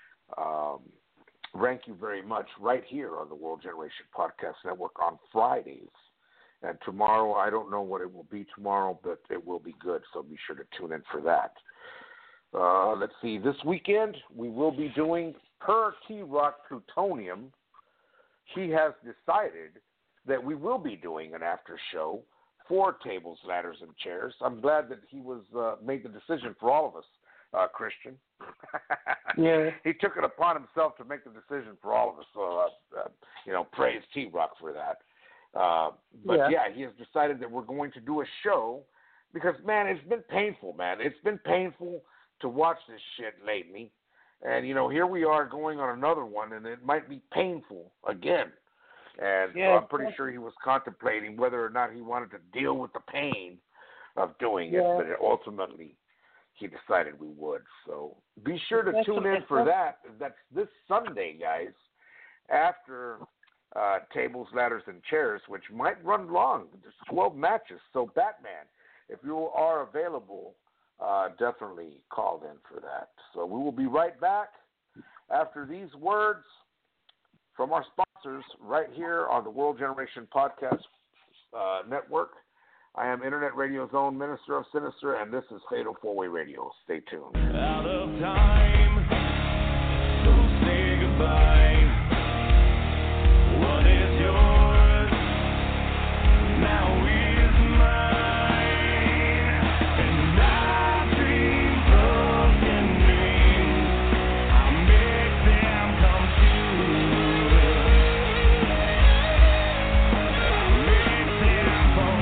Rank You Very Much right here on the World Generation Podcast Network on Fridays. And tomorrow, I don't know what it will be tomorrow, but it will be good, so be sure to tune in for that. Let's see. This weekend, we will be doing Per T-Rock Plutonium. He has decided that we will be doing an after show for Tables, Ladders, and Chairs. I'm glad that he was made the decision for all of us, Christian. Yeah. He took it upon himself to make the decision for all of us. So, praise T-Rock for that. But he has decided that we're going to do a show because, man, it's been painful, man. It's been painful to watch this shit lately. And, here we are going on another one, and it might be painful again. And so I'm pretty sure he was contemplating whether or not he wanted to deal with the pain of doing it, but ultimately he decided we would. So be sure to tune in for that. That's this Sunday, guys, after Tables, Ladders, and Chairs, which might run long. There's 12 matches. So, Batman, if you are available, definitely call in for that. So we will be right back after these words from our sponsors right here on the World Generation Podcast Network. I am Internet Radio's own Minister of Sinister, and this is Fatal 4-Way Radio. Stay tuned. Out of time, so say goodbye. What is yours now is mine, and I dream broken dreams. I make them come true. I make them for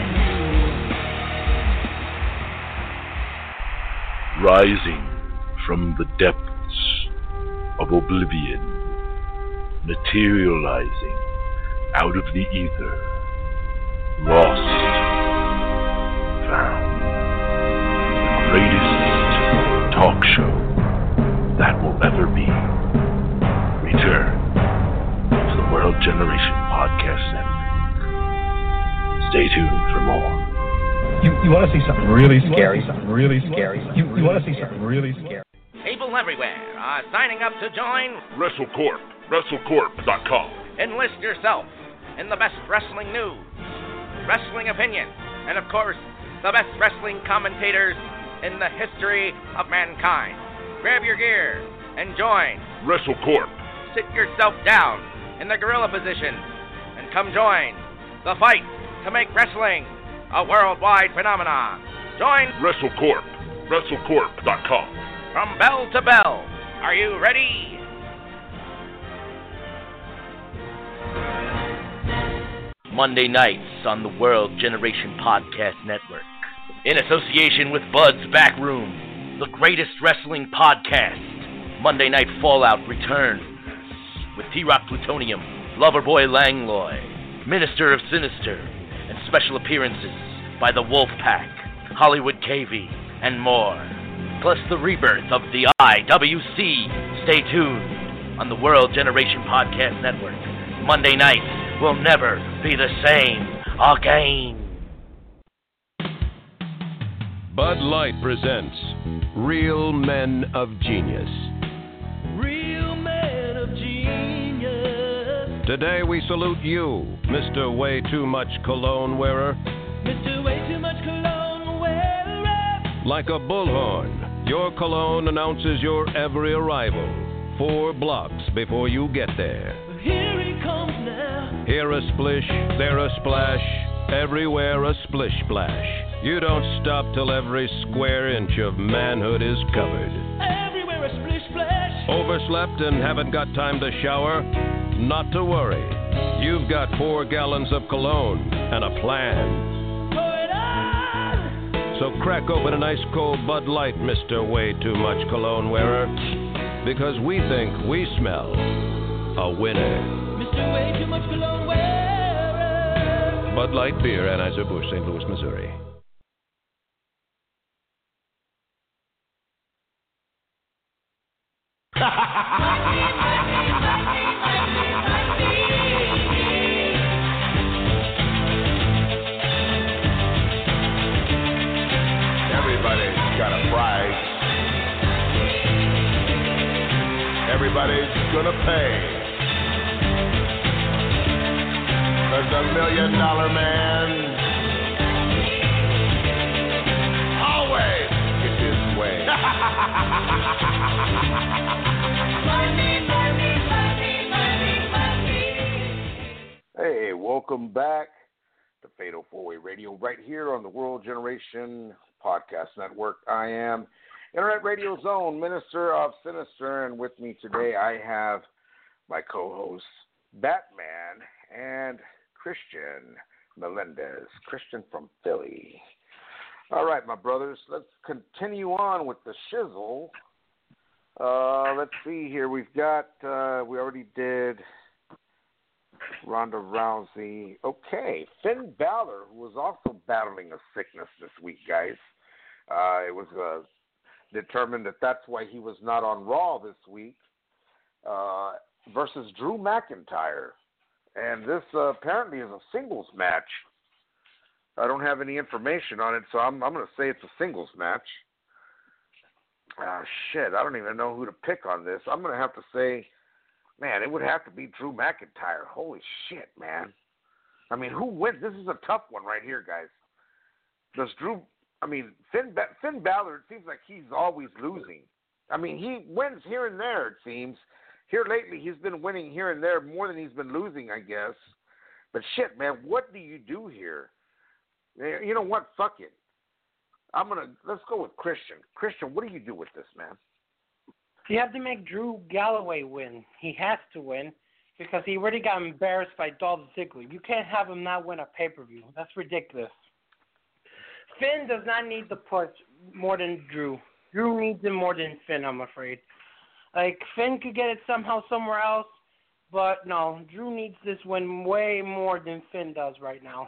you. Rising from the depths of oblivion, materializing out of the ether, lost, found, the greatest talk show that will ever be. Return to the World Generation Podcast Network. Stay tuned for more. You want to see something really scary? You want to see something really scary? Hey people everywhere are signing up to join WrestleCorp. WrestleCorp.com. Enlist yourself in the best wrestling news, wrestling opinion, and of course, the best wrestling commentators in the history of mankind. Grab your gear and join WrestleCorp. Sit yourself down in the gorilla position and come join the fight to make wrestling a worldwide phenomenon. Join WrestleCorp. WrestleCorp.com. From bell to bell. Are you ready? Monday nights on the World Generation Podcast Network. In association with Bud's Backroom, the greatest wrestling podcast. Monday Night Fallout returns with T-Rock Plutonium, Loverboy Langloy, Minister of Sinister, and special appearances by the Wolfpack, Hollywood KV, and more. Plus the rebirth of the IWC. Stay tuned on the World Generation Podcast Network. Monday nights will never be the same again. Bud Light presents Real Men of Genius. Real Men of Genius. Today we salute you, Mr. Way Too Much Cologne Wearer. Mr. Way Too Much Cologne Wearer. Like a bullhorn, your cologne announces your every arrival, 4 blocks before you get there. Here he comes now. Here a splish, there a splash, everywhere a splish splash. You don't stop till every square inch of manhood is covered. Everywhere a splish splash. Overslept and haven't got time to shower? Not to worry. You've got 4 gallons of cologne and a plan. Pour it on. So crack open an ice cold Bud Light, Mr. Way Too Much Cologne Wearer, because we think we smell a winner. Mr. Way Too Much Cologne Wearer. Bud Light Beer, Anheuser-Busch, St. Louis, Missouri. Everybody's got a price. Everybody's gonna pay. There's $1 million man always gets his way. Money, money, money, money, money. Hey, welcome back to Fatal 4-Way Radio right here on the World Generation Podcast Network. I am Internet Radio Zone, Minister of Sinister, and with me today I have my co-hosts Batman and Christian Melendez. Christian from Philly. All right, my brothers, let's continue on with the shizzle. Let's see here. We've got, we already did Ronda Rousey. Okay, Finn Balor, who was also battling a sickness this week, guys. It was determined that that's why he was not on Raw this week, versus Drew McIntyre. And this apparently is a singles match. I don't have any information on it, so I'm going to say it's a singles match. Shit, I don't even know who to pick on this. I'm going to have to say, man, it would have to be Drew McIntyre. Holy shit, man. I mean, who wins? This is a tough one right here, guys. Finn Balor, it seems like he's always losing. I mean, he wins here and there, it seems. Here letely, he's been winning here and there more than he's been losing, I guess. But shit, man, what do you do here? You know what? Fuck it. Let's go with Christian. Christian, what do you do with this, man? You have to make Drew Galloway win. He has to win because he already got embarrassed by Dolph Ziggler. You can't have him not win a pay-per-view. That's ridiculous. Finn does not need the push more than Drew. Drew needs him more than Finn, I'm afraid. Like, Finn could get it somehow somewhere else, but no, Drew needs this win way more than Finn does right now.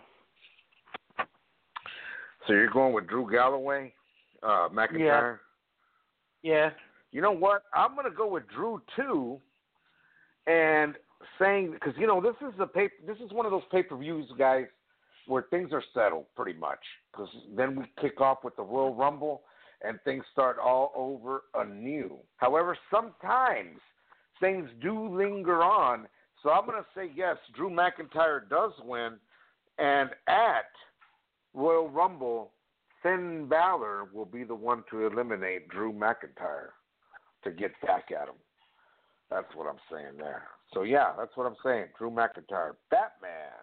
So you're going with Drew Galloway, McIntyre? Yeah. You know what? I'm going to go with Drew too, and saying because this is one of those pay-per-views, guys, where things are settled pretty much. Because then we kick off with the Royal Rumble, and things start all over anew. However, sometimes things do linger on. So I'm going to say yes, Drew McIntyre does win. And at Royal Rumble, Finn Balor will be the one to eliminate Drew McIntyre to get back at him. That's what I'm saying there. So, yeah, that's what I'm saying. Drew McIntyre. Batman.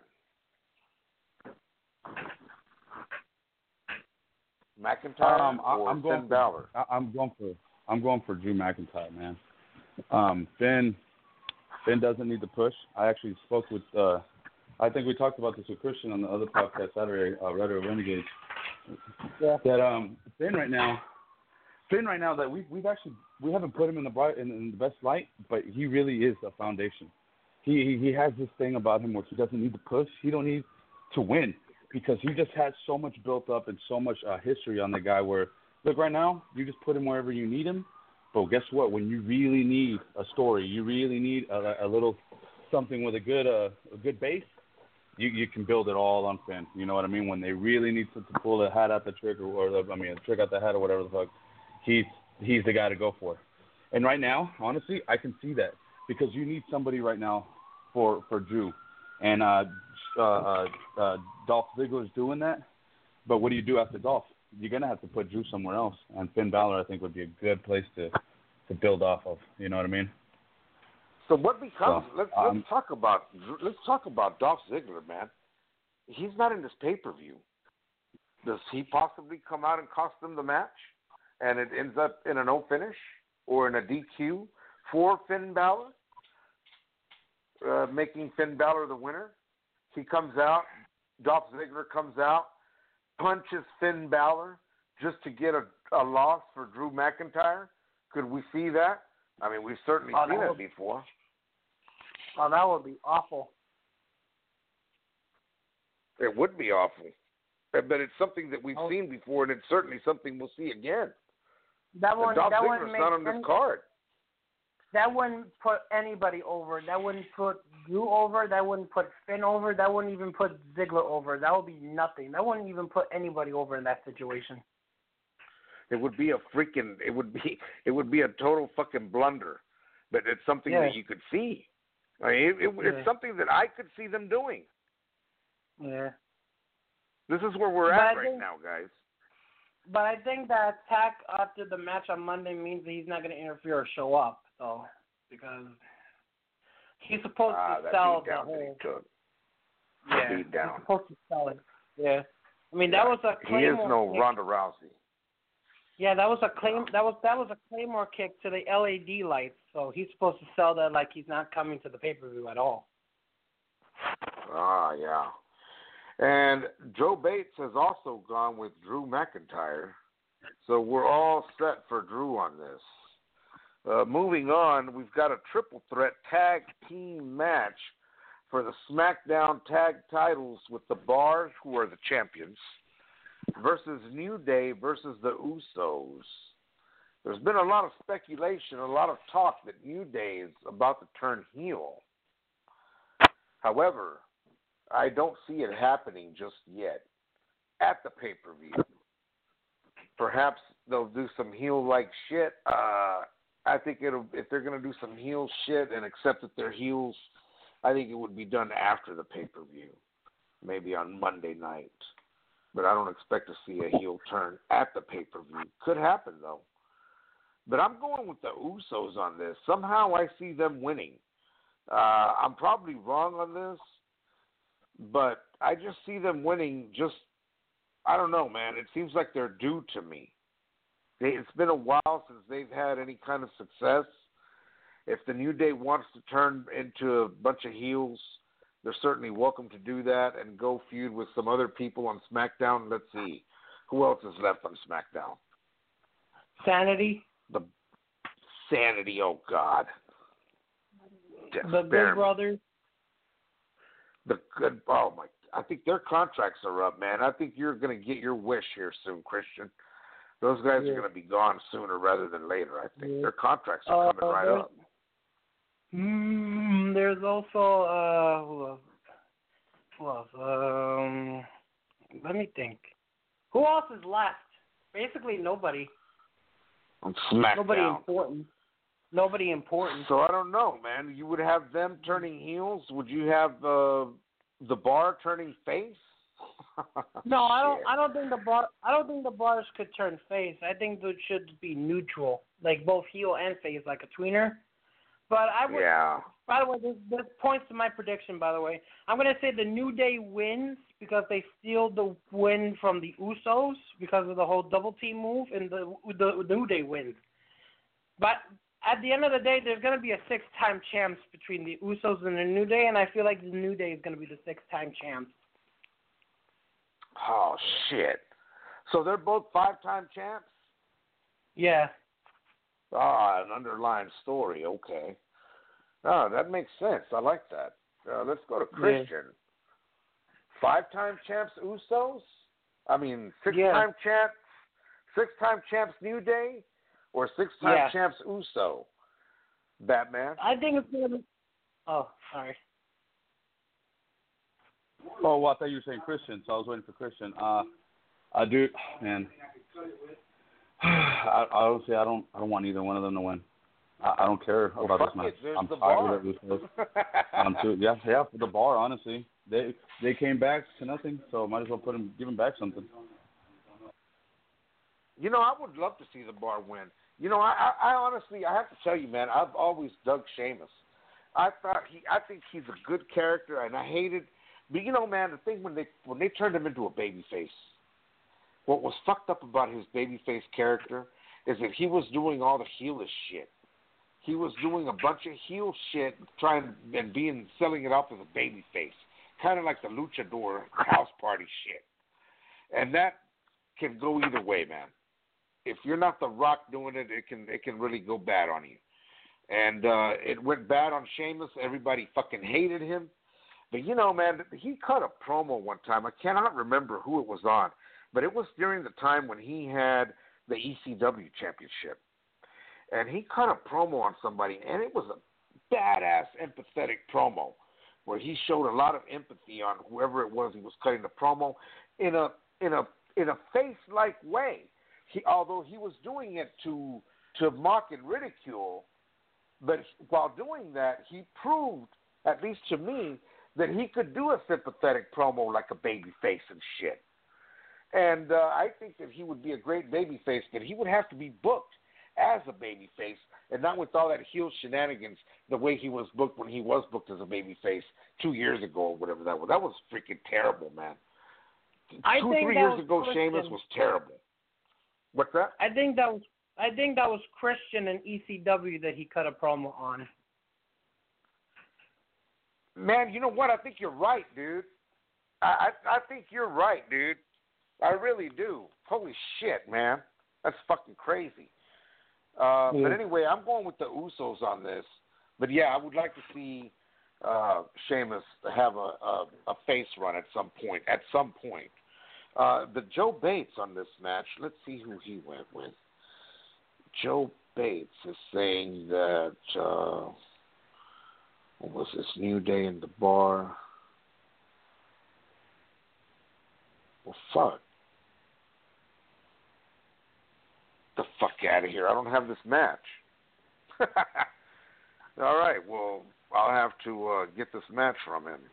McIntyre or Finn Balor? I'm going for Drew McIntyre, man. Finn doesn't need to push. I actually spoke with I think we talked about this with Christian on the other podcast Saturday, Rhetoric of Renegades. Yeah. That Finn right now that we haven't put him in the best light, but he really is a foundation. He has this thing about him where he doesn't need to push. He don't need to win because he just has so much built up and so much history on the guy where, look, right now, you just put him wherever you need him. But guess what? When you really need a story, you really need a little something with a good base, you can build it all on Finn. You know what I mean? When they really need to pull the hat out the trick the trick out the hat or whatever the fuck, he's the guy to go for. And right now, honestly, I can see that because you need somebody right now for Drew. And Dolph Ziggler's doing that. But what do you do after Dolph? You're going to have to put Drew somewhere else. And Finn Balor, I think, would be a good place to build off of. You know what I mean? So what becomes? Let's talk about Dolph Ziggler, man. He's not in this pay-per-view. Does he possibly come out and cost them the match, and it ends up in a no finish or in a DQ for Finn Balor, making Finn Balor the winner? He comes out. Dolph Ziggler comes out, punches Finn Balor just to get a loss for Drew McIntyre. Could we see that? I mean, we've certainly seen it before. Oh, that would be awful. It would be awful. But it's something that we've seen before, and it's certainly something we'll see again. Dolph Ziggler's not on this card. That wouldn't put anybody over. That wouldn't put Drew over. That wouldn't put Finn over. That wouldn't even put Ziggler over. That would be nothing. That wouldn't even put anybody over in that situation. It would be it would be a total fucking blunder. But it's something that you could see. I mean, it's something that I could see them doing. Yeah. This is where we're at right now, guys. But I think that attack after the match on Monday means that he's not going to interfere or show up, though, because he's supposed to sell the whole. Yeah, he's supposed to sell it. Yeah, I mean that was a Claymore. He is no Ronda Rousey. Yeah, that was a claim. That was a Claymore kick to the LED lights. So he's supposed to sell that like he's not coming to the pay-per-view at all. Yeah. And Joe Bates has also gone with Drew McIntyre. So we're all set for Drew on this. Moving on, we've got a triple threat tag team match for the SmackDown tag titles with the Bars, who are the champions, versus New Day versus the Usos. There's been a lot of speculation, a lot of talk that New Day is about to turn heel. However, I don't see it happening just yet at the pay-per-view. Perhaps they'll do some heel-like shit. I think if they're going to do some heel shit and accept that they're heels, I think it would be done after the pay-per-view, maybe on Monday night. But I don't expect to see a heel turn at the pay-per-view. Could happen, though. But I'm going with the Usos on this. Somehow I see them winning. I'm probably wrong on this, but I just see them winning I don't know, man. It seems like they're due to me. It's been a while since they've had any kind of success. If the New Day wants to turn into a bunch of heels, they're certainly welcome to do that and go feud with some other people on SmackDown. Let's see. Who else is left on SmackDown? Sanity. The Sanity, oh God. The Good Brothers. I think their contracts are up, man. I think you're going to get your wish here soon, Christian. Those guys are going to be gone sooner rather than later, I think. Their contracts are coming right up. There's also, who else? Let me think. Who else is left? Basically nobody. on SmackDown. Nobody important. So I don't know, man. You would have them turning heels. Would you have the Bar turning face? No, I don't think the Bars could turn face. I think they should be neutral, like both heel and face, like a tweener. But I would. Yeah. By the way, this points to my prediction. By the way, I'm gonna say the New Day wins because they steal the win from the Usos because of the whole double team move, and the New Day wins. But at the end of the day, there's going to be a 6-time champs between the Usos and the New Day, and I feel like the New Day is going to be the 6-time champs. Oh, shit. So they're both 5-time champs? Yeah. An underlying story. Okay. Oh, that makes sense. I like that. Let's go to Christian. Yeah. 5-time champs Usos? I mean, 6-time champs? 6-time champs New Day? Or 6-time champs Uso? Batman? I think it's going to be... Oh, sorry. Oh, well, I thought you were saying Christian, so I was waiting for Christian. Dude, man. Honestly, I don't want either one of them to win. I don't care about this match. I'm tired of this. Yeah, for the Bar, honestly. They came back to nothing, so might as well give them back something. You know, I would love to see the Bar win. You know, I honestly, I have to tell you, man, I've always dug Sheamus. I think he's a good character, and I hated. But you know, man, the thing when they turned him into a babyface, what was fucked up about his babyface character is that he was doing all the heelish shit. He was doing a bunch of heel shit, selling it off as a babyface, kind of like the luchador house party shit, and that can go either way, man. If you're not The Rock doing it, it can really go bad on you. And it went bad on Sheamus. Everybody fucking hated him. But, you know, man, he cut a promo one time. I cannot remember who it was on, but it was during the time when he had the ECW championship. And he cut a promo on somebody, and it was a badass, empathetic promo where he showed a lot of empathy on whoever it was he was cutting the promo in a face-like way. Although he was doing it to mock and ridicule, but while doing that, he proved, at least to me, that he could do a sympathetic promo like a babyface and shit. And I think that he would be a great babyface, but he would have to be booked as a babyface and not with all that heel shenanigans the way he was booked when he was booked as a babyface 2 years ago or whatever that was. That was freaking terrible, man. 2-3 years ago, Sheamus was terrible. What's that? I think that was Christian and ECW that he cut a promo on. Man, you know what? I think you're right, dude. I think you're right, dude. I really do. Holy shit, man. That's fucking crazy. But anyway, I'm going with the Usos on this. But yeah, I would like to see Sheamus have a face run at some point. The Joe Bates on this match, let's see who he went with. Joe Bates is saying that, what was this, New Day in the Bar? Well, fuck. The fuck out of here. I don't have this match. All right, well, I'll have to get this match from him.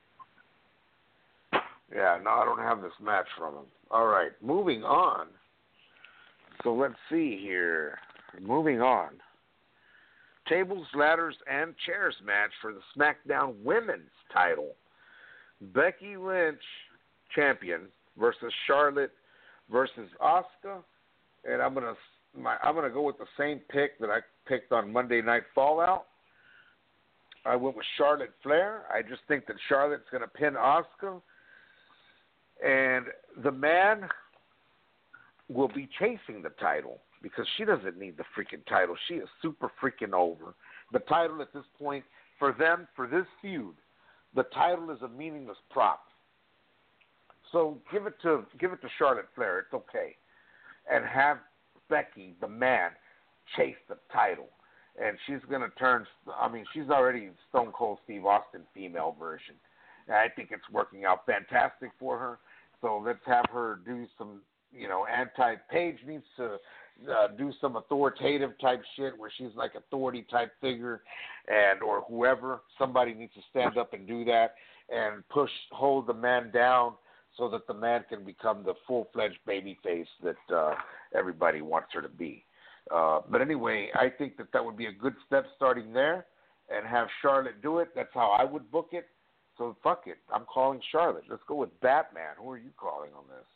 Yeah, no, I don't have this match from him. All right, moving on. So let's see here. Moving on. Tables, ladders, and chairs match for the SmackDown Women's title. Becky Lynch, champion, versus Charlotte versus Asuka. And I'm gonna go with the same pick that I picked on Monday Night Fallout. I went with Charlotte Flair. I just think that Charlotte's gonna pin Asuka. And the man will be chasing the title because she doesn't need the freaking title. She is super freaking over. The title at this point, for them, for this feud, the title is a meaningless prop. So give it to Charlotte Flair. It's okay. And have Becky, the man, chase the title. And she's going to turn, she's already Stone Cold Steve Austin female version. And I think it's working out fantastic for her. So let's have her do some Paige needs to do some authoritative type shit where she's like authority type figure, or whoever. Somebody needs to stand up and do that and hold the man down so that the man can become the full-fledged baby face that everybody wants her to be. But anyway, I think that would be a good step starting there, and have Charlotte do it. That's how I would book it. So fuck it. I'm calling Charlotte. Let's go with Batman. Who are you calling on this?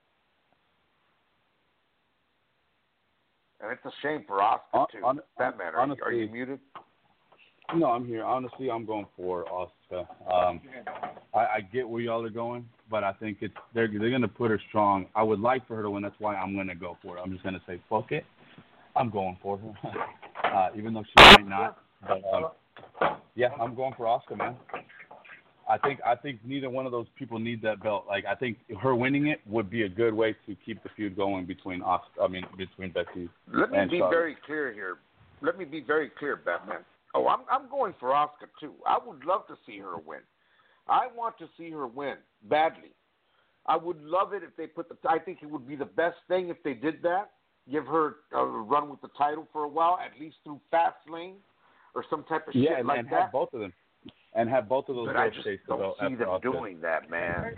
And it's a shame for Oscar, too. Batman, are you muted? No, I'm here. Honestly, I'm going for Oscar. I get where y'all are going, but I think they're going to put her strong. I would like for her to win. That's why I'm going to go for it. I'm just going to say, fuck it. I'm going for her, even though she might not. But, yeah, I'm going for Oscar, man. I think neither one of those people need that belt. Like, I think her winning it would be a good way to keep the feud going between Becky. Let me and be Charlotte. very clear here. Let me be very clear, Batman. Oh, I'm going for Oscar too. I would love to see her win. I want to see her win badly. I would love it if they I think it would be the best thing if they did that. Give her a run with the title for a while, at least through Fastlane or some type of shit like that. Yeah, and have both of them. And have both of those girls chase the belt. I just don't see them doing that, man.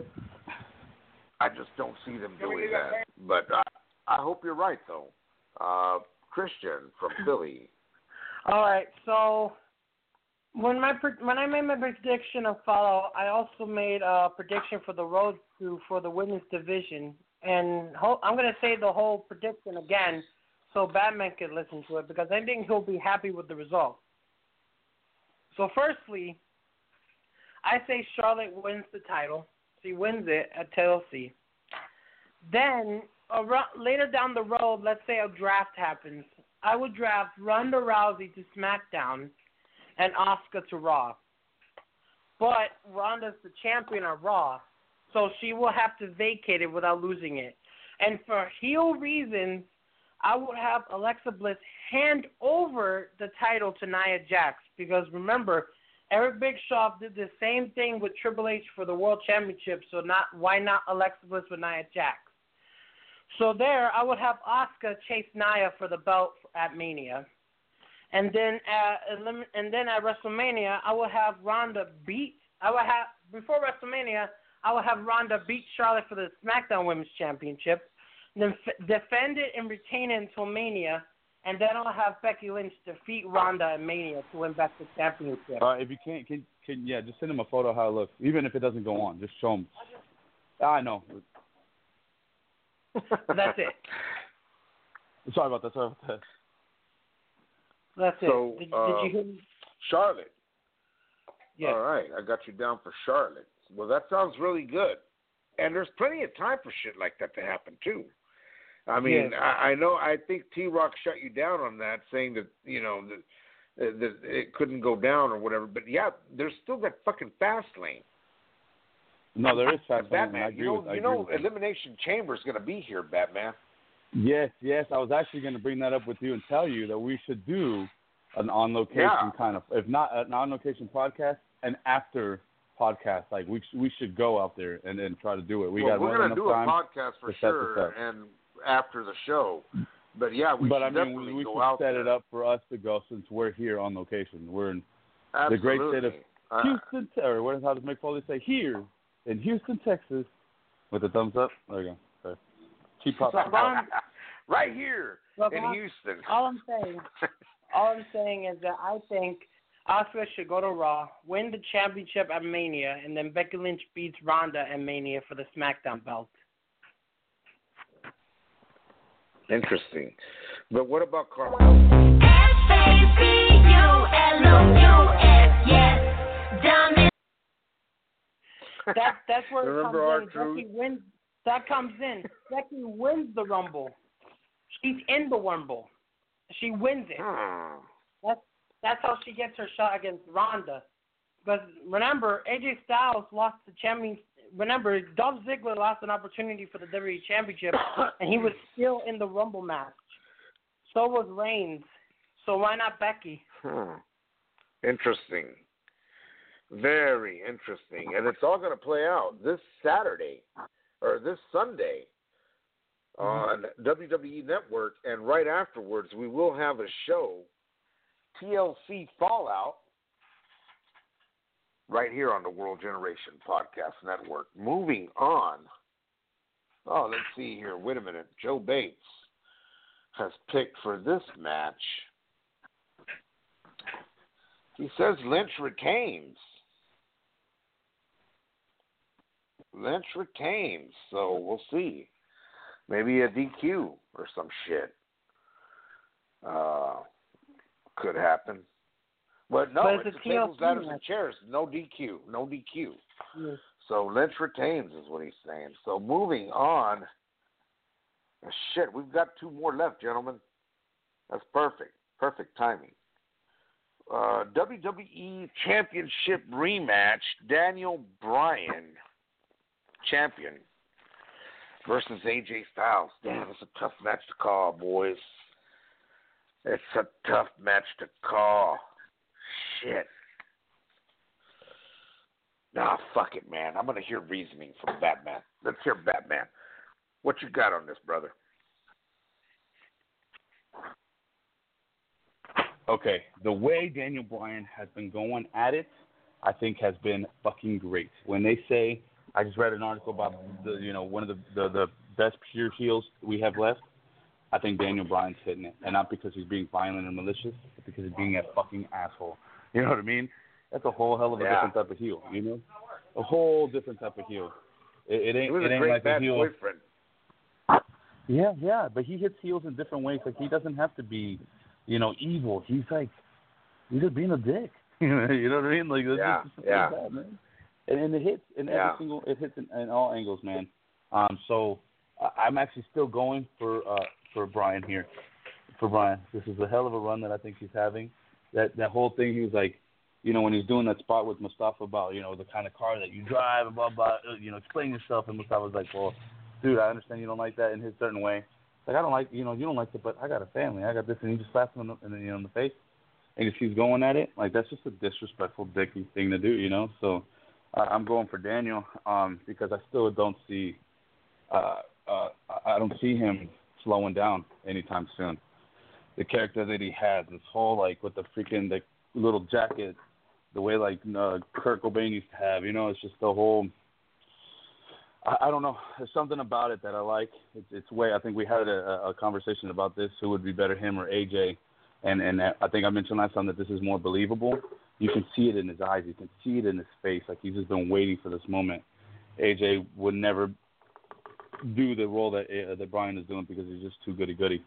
I just don't see them doing that. But I hope you're right, though. Christian from Philly. All right, so when I made my prediction of Follow, I also made a prediction for the road for the women's division, and I'm going to say the whole prediction again so Batman can listen to it because I think he'll be happy with the result. So firstly, I say Charlotte wins the title. She wins it at TLC. Then later down the road, let's say a draft happens. I would draft Ronda Rousey to SmackDown and Asuka to Raw. But Ronda's the champion of Raw, so she will have to vacate it without losing it. And for heel reasons, I would have Alexa Bliss hand over the title to Nia Jax because remember, Eric Bischoff did the same thing with Triple H for the World Championship, so why not Alexa Bliss with Nia Jax? So there, I would have Asuka chase Nia for the belt at Mania. And then at WrestleMania, I would have Ronda before WrestleMania, I would have Ronda beat Charlotte for the SmackDown Women's Championship, then defend it and retain it until Mania, and then I'll have Becky Lynch defeat Ronda at Mania to win back the championship. If you can't, just send him a photo of how it looks. Even if it doesn't go on, just show him. I know. That's it. Sorry about that. That's so, it. Did you hear me? Charlotte. Yeah. All right, I got you down for Charlotte. Well, that sounds really good. And there's plenty of time for shit like that to happen, too. I mean, yes. I know. I think T-Rock shut you down on that, saying that, that it couldn't go down or whatever. But, yeah, there's still that fucking Fastlane. No, there is Fastlane. Batman, I agree with Elimination Chamber is going to be here, Batman. Yes. I was actually going to bring that up with you and tell you that we should do an on-location kind of, if not an on-location podcast, an after podcast. Like we should go out there and then try to do it. We're going to do a podcast for sure, and after the show. But yeah, we should definitely we go should out set there. It up for us to go since we're here on location. We're in Absolutely. the great state of Houston, or how does Mick Foley say? Here in Houston, Texas, with a thumbs up. There you go. Okay. Cheap pop. Right here in Houston. All I'm saying is that I think Asuka should go to Raw, win the championship at Mania, and then Becky Lynch beats Ronda at Mania for the SmackDown belt. Interesting. But what about Carmella? That's where Remember it comes in. Becky wins. That comes in. Becky wins the Rumble. She's in the Rumble. She wins it. That's how she gets her shot against Ronda. Because remember, AJ Styles lost the champion. Remember, Dolph Ziggler lost an opportunity for the WWE Championship, and he was still in the Rumble match. So was Reigns. So why not Becky? Interesting. Very interesting. And it's all going to play out this Saturday, or this Sunday. on WWE Network, and right afterwards we will have a show, TLC Fallout, right here on the World Generation Podcast Network. Moving on. Oh, let's see here. Wait a minute. Joe Bates has picked for this match. He says Lynch retains. Lynch retains, so we'll see. Maybe a DQ or some shit. Could happen. But no, it's a tables, ladders, and chairs. No DQ. No DQ. Yes. So Lynch retains is what he's saying. So moving on. Shit, we've got 2 more left, gentlemen. That's perfect. Perfect timing. WWE Championship rematch. Daniel Bryan, champion, versus AJ Styles. Damn, it's a tough match to call, boys. It's a tough match to call. Shit. Nah, fuck it, man. I'm going to hear reasoning from Batman. Let's hear Batman. What you got on this, brother? Okay, the way Daniel Bryan has been going at it, I think has been fucking great. When they say, I just read an article about one of the best pure heels we have left. I think Daniel Bryan's hitting it, and not because he's being violent and malicious, but because he's being a fucking asshole. You know what I mean? That's a whole hell of a different type of heel. You know, a whole different type of heel. It ain't great like bad a heel. boyfriend. Yeah, but he hits heels in different ways. Like he doesn't have to be, evil. He's just being a dick. You know what I mean? Like just bad, man. And it hits in every single. It hits in all angles, man. So I'm actually still going for Bryan here. For Bryan, this is a hell of a run that I think he's having. That whole thing, he was like, when he's doing that spot with Mustafa about, the kind of car that you drive and blah blah. Explain yourself, and Mustafa's like, well, dude, I understand you don't like that in his certain way. Like I don't like, you don't like it, but I got a family, I got this, and he just slaps him in the face, and if he's going at it, like that's just a disrespectful, dicky thing to do, So I'm going for Daniel because I still don't see, I don't see him slowing down anytime soon. The character that he has, this whole with the freaking little jacket, the way Kurt Cobain used to have, it's just the whole. I don't know. There's something about it that I like. It's way. I think we had a conversation about this. Who would be better, him or AJ? And I think I mentioned last time that this is more believable. You can see it in his eyes. You can see it in his face. Like he's just been waiting for this moment. AJ would never do the role that Bryan is doing because he's just too goody-goody,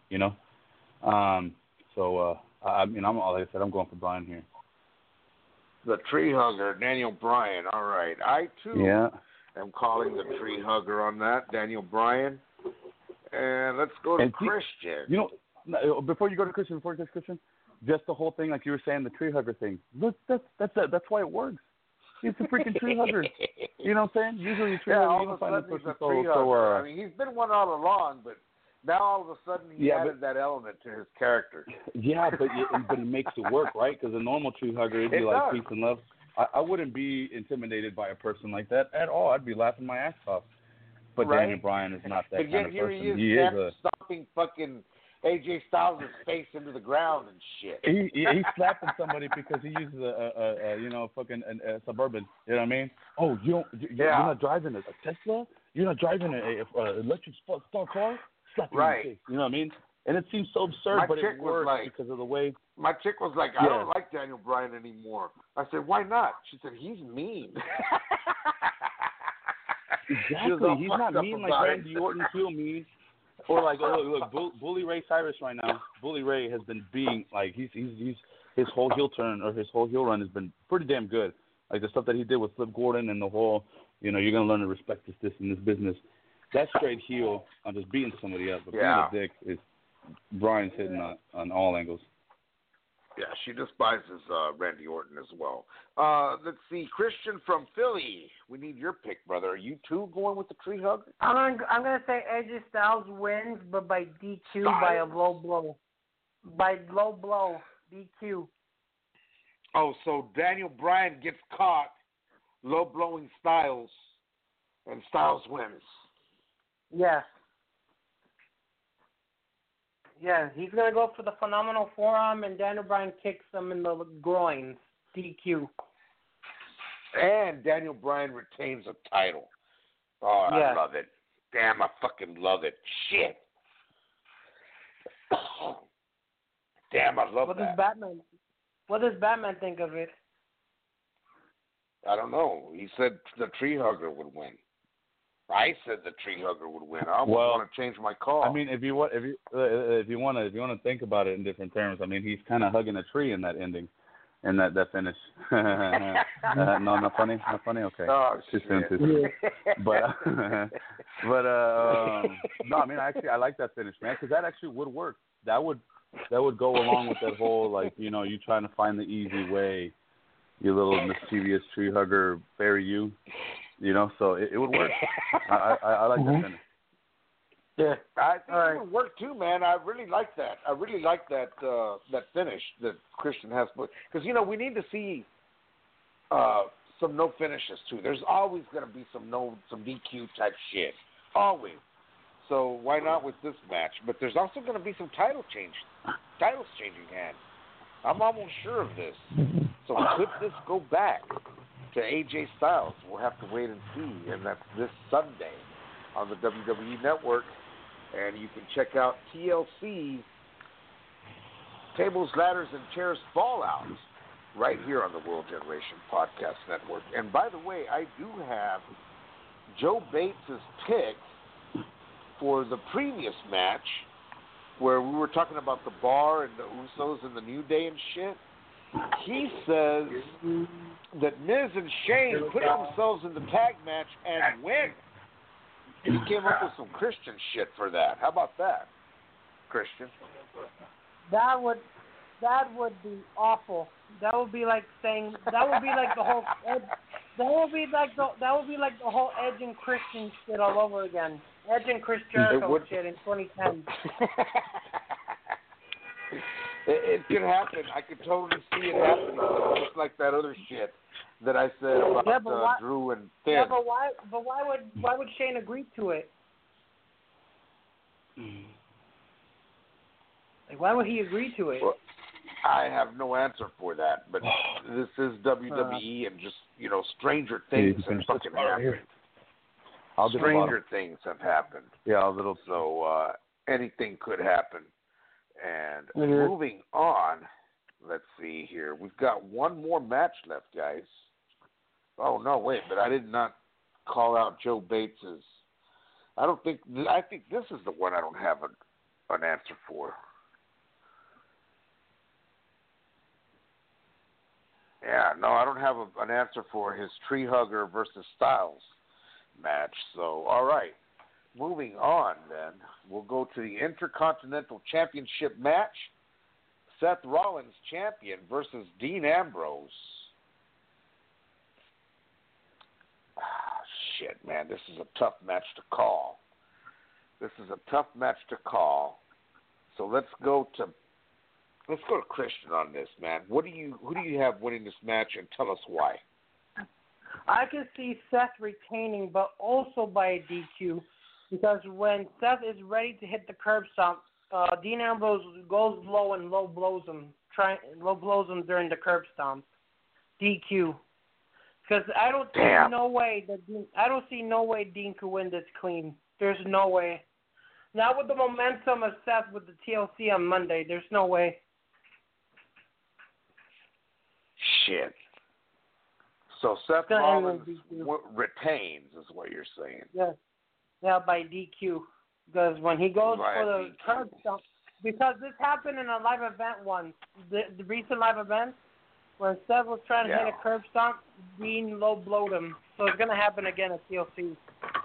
So like I said, I'm going for Bryan here. The tree hugger, Daniel Bryan. All right. I, too, am calling the tree hugger on that, Daniel Bryan. And let's go to Christian. Before you go to Christian, just the whole thing, like you were saying, the tree hugger thing. Look, that's why it works. He's a freaking tree hugger. You know what I'm saying? Usually a tree hugger, you don't find the person I mean, he's been one all along, but now all of a sudden he added that element to his character. Yeah, but it makes it work, right? Because a normal tree hugger, it'd be like peace and love. I wouldn't be intimidated by a person like that at all. I'd be laughing my ass off. But Daniel Bryan is not that kind of person. He is stomping fucking AJ Styles' face into the ground and shit. He's slapping somebody because he uses a Suburban. You know what I mean? Oh, you're not driving a Tesla? You're not driving a electric star car? Slap you in the face. You know what I mean? And it seems so absurd, but it works because of the way. My chick was like, I don't like Daniel Bryan anymore. I said, why not? She said, he's mean. Exactly. He's not mean like Randy Orton feel mean. Or look, Bully Ray Cyrus right now. Bully Ray has been being he's his whole heel turn or his whole heel run has been pretty damn good. Like the stuff that he did with Flip Gordon and the whole, you're gonna learn to respect this in this business. That's straight heel on just beating somebody up. But being a dick is Bryan's hitting on all angles. Yeah, she despises Randy Orton as well. Let's see, Christian from Philly. We need your pick, brother. Are you too going with the tree hugger? I'm gonna say AJ Styles wins, but by DQ by a low blow. By low blow, DQ. Oh, so Daniel Bryan gets caught low blowing Styles, and Styles wins. Yes. Yeah, he's going to go for the phenomenal forearm, and Daniel Bryan kicks him in the groins. DQ. And Daniel Bryan retains a title. Oh, yeah. I love it. Damn, I fucking love it. Shit. Damn, I love that. What does Batman think of it? I don't know. He said the tree hugger would win. I said the tree hugger would win. I almost want to change my call. I mean, if you want to think about it in different terms, I mean, he's kind of hugging a tree in that ending, in that finish. No, not funny. Okay. Oh, too soon. But no, I mean, I like that finish, man, because that actually would work. That would go along with that whole, like, you know, you trying to find the easy way, you little mischievous tree hugger, bury you. You know, so it would work. I like that finish. Yeah, I think it would work too, man. I really like that. I really like that finish that Christian has put, because you know we need to see some no finishes too. There's always going to be some DQ type shit, always. So why not with this match? But there's also going to be some titles changing hands. I'm almost sure of this. So could this go back to AJ Styles? We'll have to wait and see, and that's this Sunday on the WWE Network. And you can check out TLC, Tables, Ladders, and Chairs Fallout right here on the World Generation Podcast Network. And by the way, I do have Joe Bates' pick for the previous match where we were talking about the Bar and the Usos and the New Day and shit. He says that Miz and Shane put themselves in the tag match and win. He came up with some Christian shit for that. How about that, Christian? That would be awful. That would be like saying that would be like the whole Edge and Christian shit all over again. Edge and Chris Jericho shit in 2010. It could happen. I could totally see it happening, just like that other shit that I said about Drew and Finn. Yeah, but why would Shane agree to it? Like, why would he agree to it? Well, I have no answer for that, but this is WWE, and just, you know, stranger things have fucking happened. Stranger things have happened. Yeah, So anything could happen. And moving on, let's see here. We've got one more match left, guys. Oh, no, wait, but I did not call out Joe Bates's. I think this is the one I don't have an answer for. Yeah, no, I don't have an answer for his tree hugger versus Styles match. So, all right. Moving on, then, we'll go to the Intercontinental Championship match. Seth Rollins, champion, versus Dean Ambrose. Shit, man, this is a tough match to call. So let's go to Christian on this, man. Who do you have winning this match, and tell us why? I can see Seth retaining, but also by a DQ. Because when Seth is ready to hit the curb stomp, Dean Ambrose goes low and low blows him during the curb stomp. DQ. Because I don't see no way Dean could win this clean. There's no way. Not with the momentum of Seth with the TLC on Monday. There's no way. Shit. So Seth Rollins retains, is what you're saying. Yes. Yeah, by DQ. Because when he goes for the curb stomp, because this happened in a live event once, the recent live event, when Seth was trying to hit a curb stomp, Dean low blowed him. So it's going to happen again at TLC.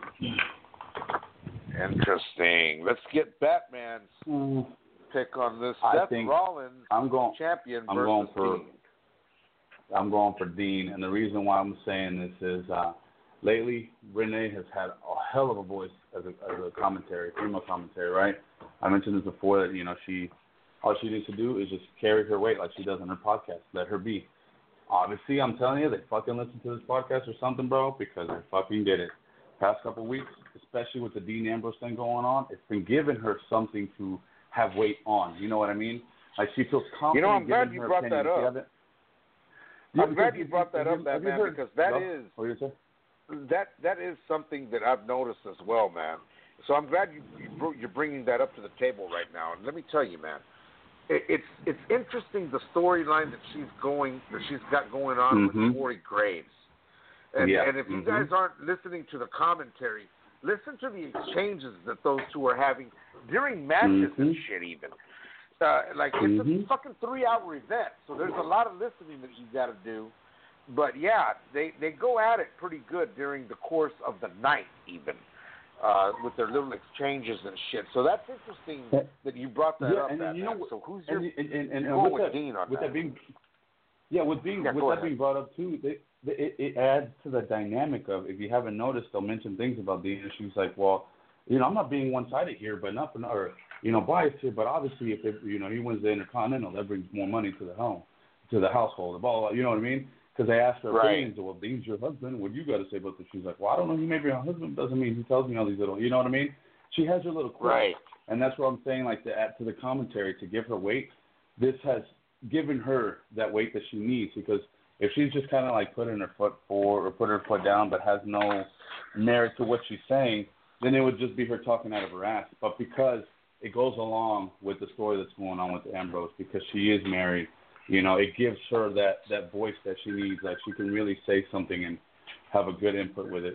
Interesting. Let's get Batman's pick on this. Seth Rollins, champion versus Dean. I'm going for Dean, and the reason why I'm saying this is lately Renee has had a hell of a voice as a commentary, female commentary, right? I mentioned this before that, you know, all she needs to do is just carry her weight like she does on her podcast. Let her be. Obviously, I'm telling you, they fucking listen to this podcast or something, bro, because they fucking did it. Past couple of weeks, especially with the Dean Ambrose thing going on, it's been giving her something to have weight on. You know what I mean? Like she feels confident. I'm glad you brought that up. I'm glad you brought that up, man, because that is something that I've noticed as well, man. So I'm glad you're bringing that up to the table right now. And let me tell you, man, it's interesting the storyline that she's got going on with Corey Graves. And if you guys aren't listening to the commentary, listen to the exchanges that those two are having during matches and shit even. It's a fucking 3-hour event, so there's a lot of listening that you got to do. But, yeah, they go at it pretty good during the course of the night even with their little exchanges and shit. So that's interesting that you brought that up. So who's your with Dean on that? Being brought up, too, it adds to the dynamic of, if you haven't noticed, they'll mention things about Dean, and she's like, well, I'm not being one-sided here, but not for or biased here, but obviously if he wins the Intercontinental, that brings more money to the home, to the household, blah, you know what I mean? Because they asked her opinions, well, Dean's your husband, what do you got to say about this? She's like, well, I don't know, he may be my husband, doesn't mean he tells me all these little, you know what I mean? She has her little quirks, and that's what I'm saying, like to add to the commentary, to give her weight. This has given her that weight that she needs, because if she's just kind of like putting her foot forward or putting her foot down but has no merit to what she's saying, then it would just be her talking out of her ass. But because it goes along with the story that's going on with Ambrose, because she is married, it gives her that voice that she needs, that she can really say something and have a good input with it,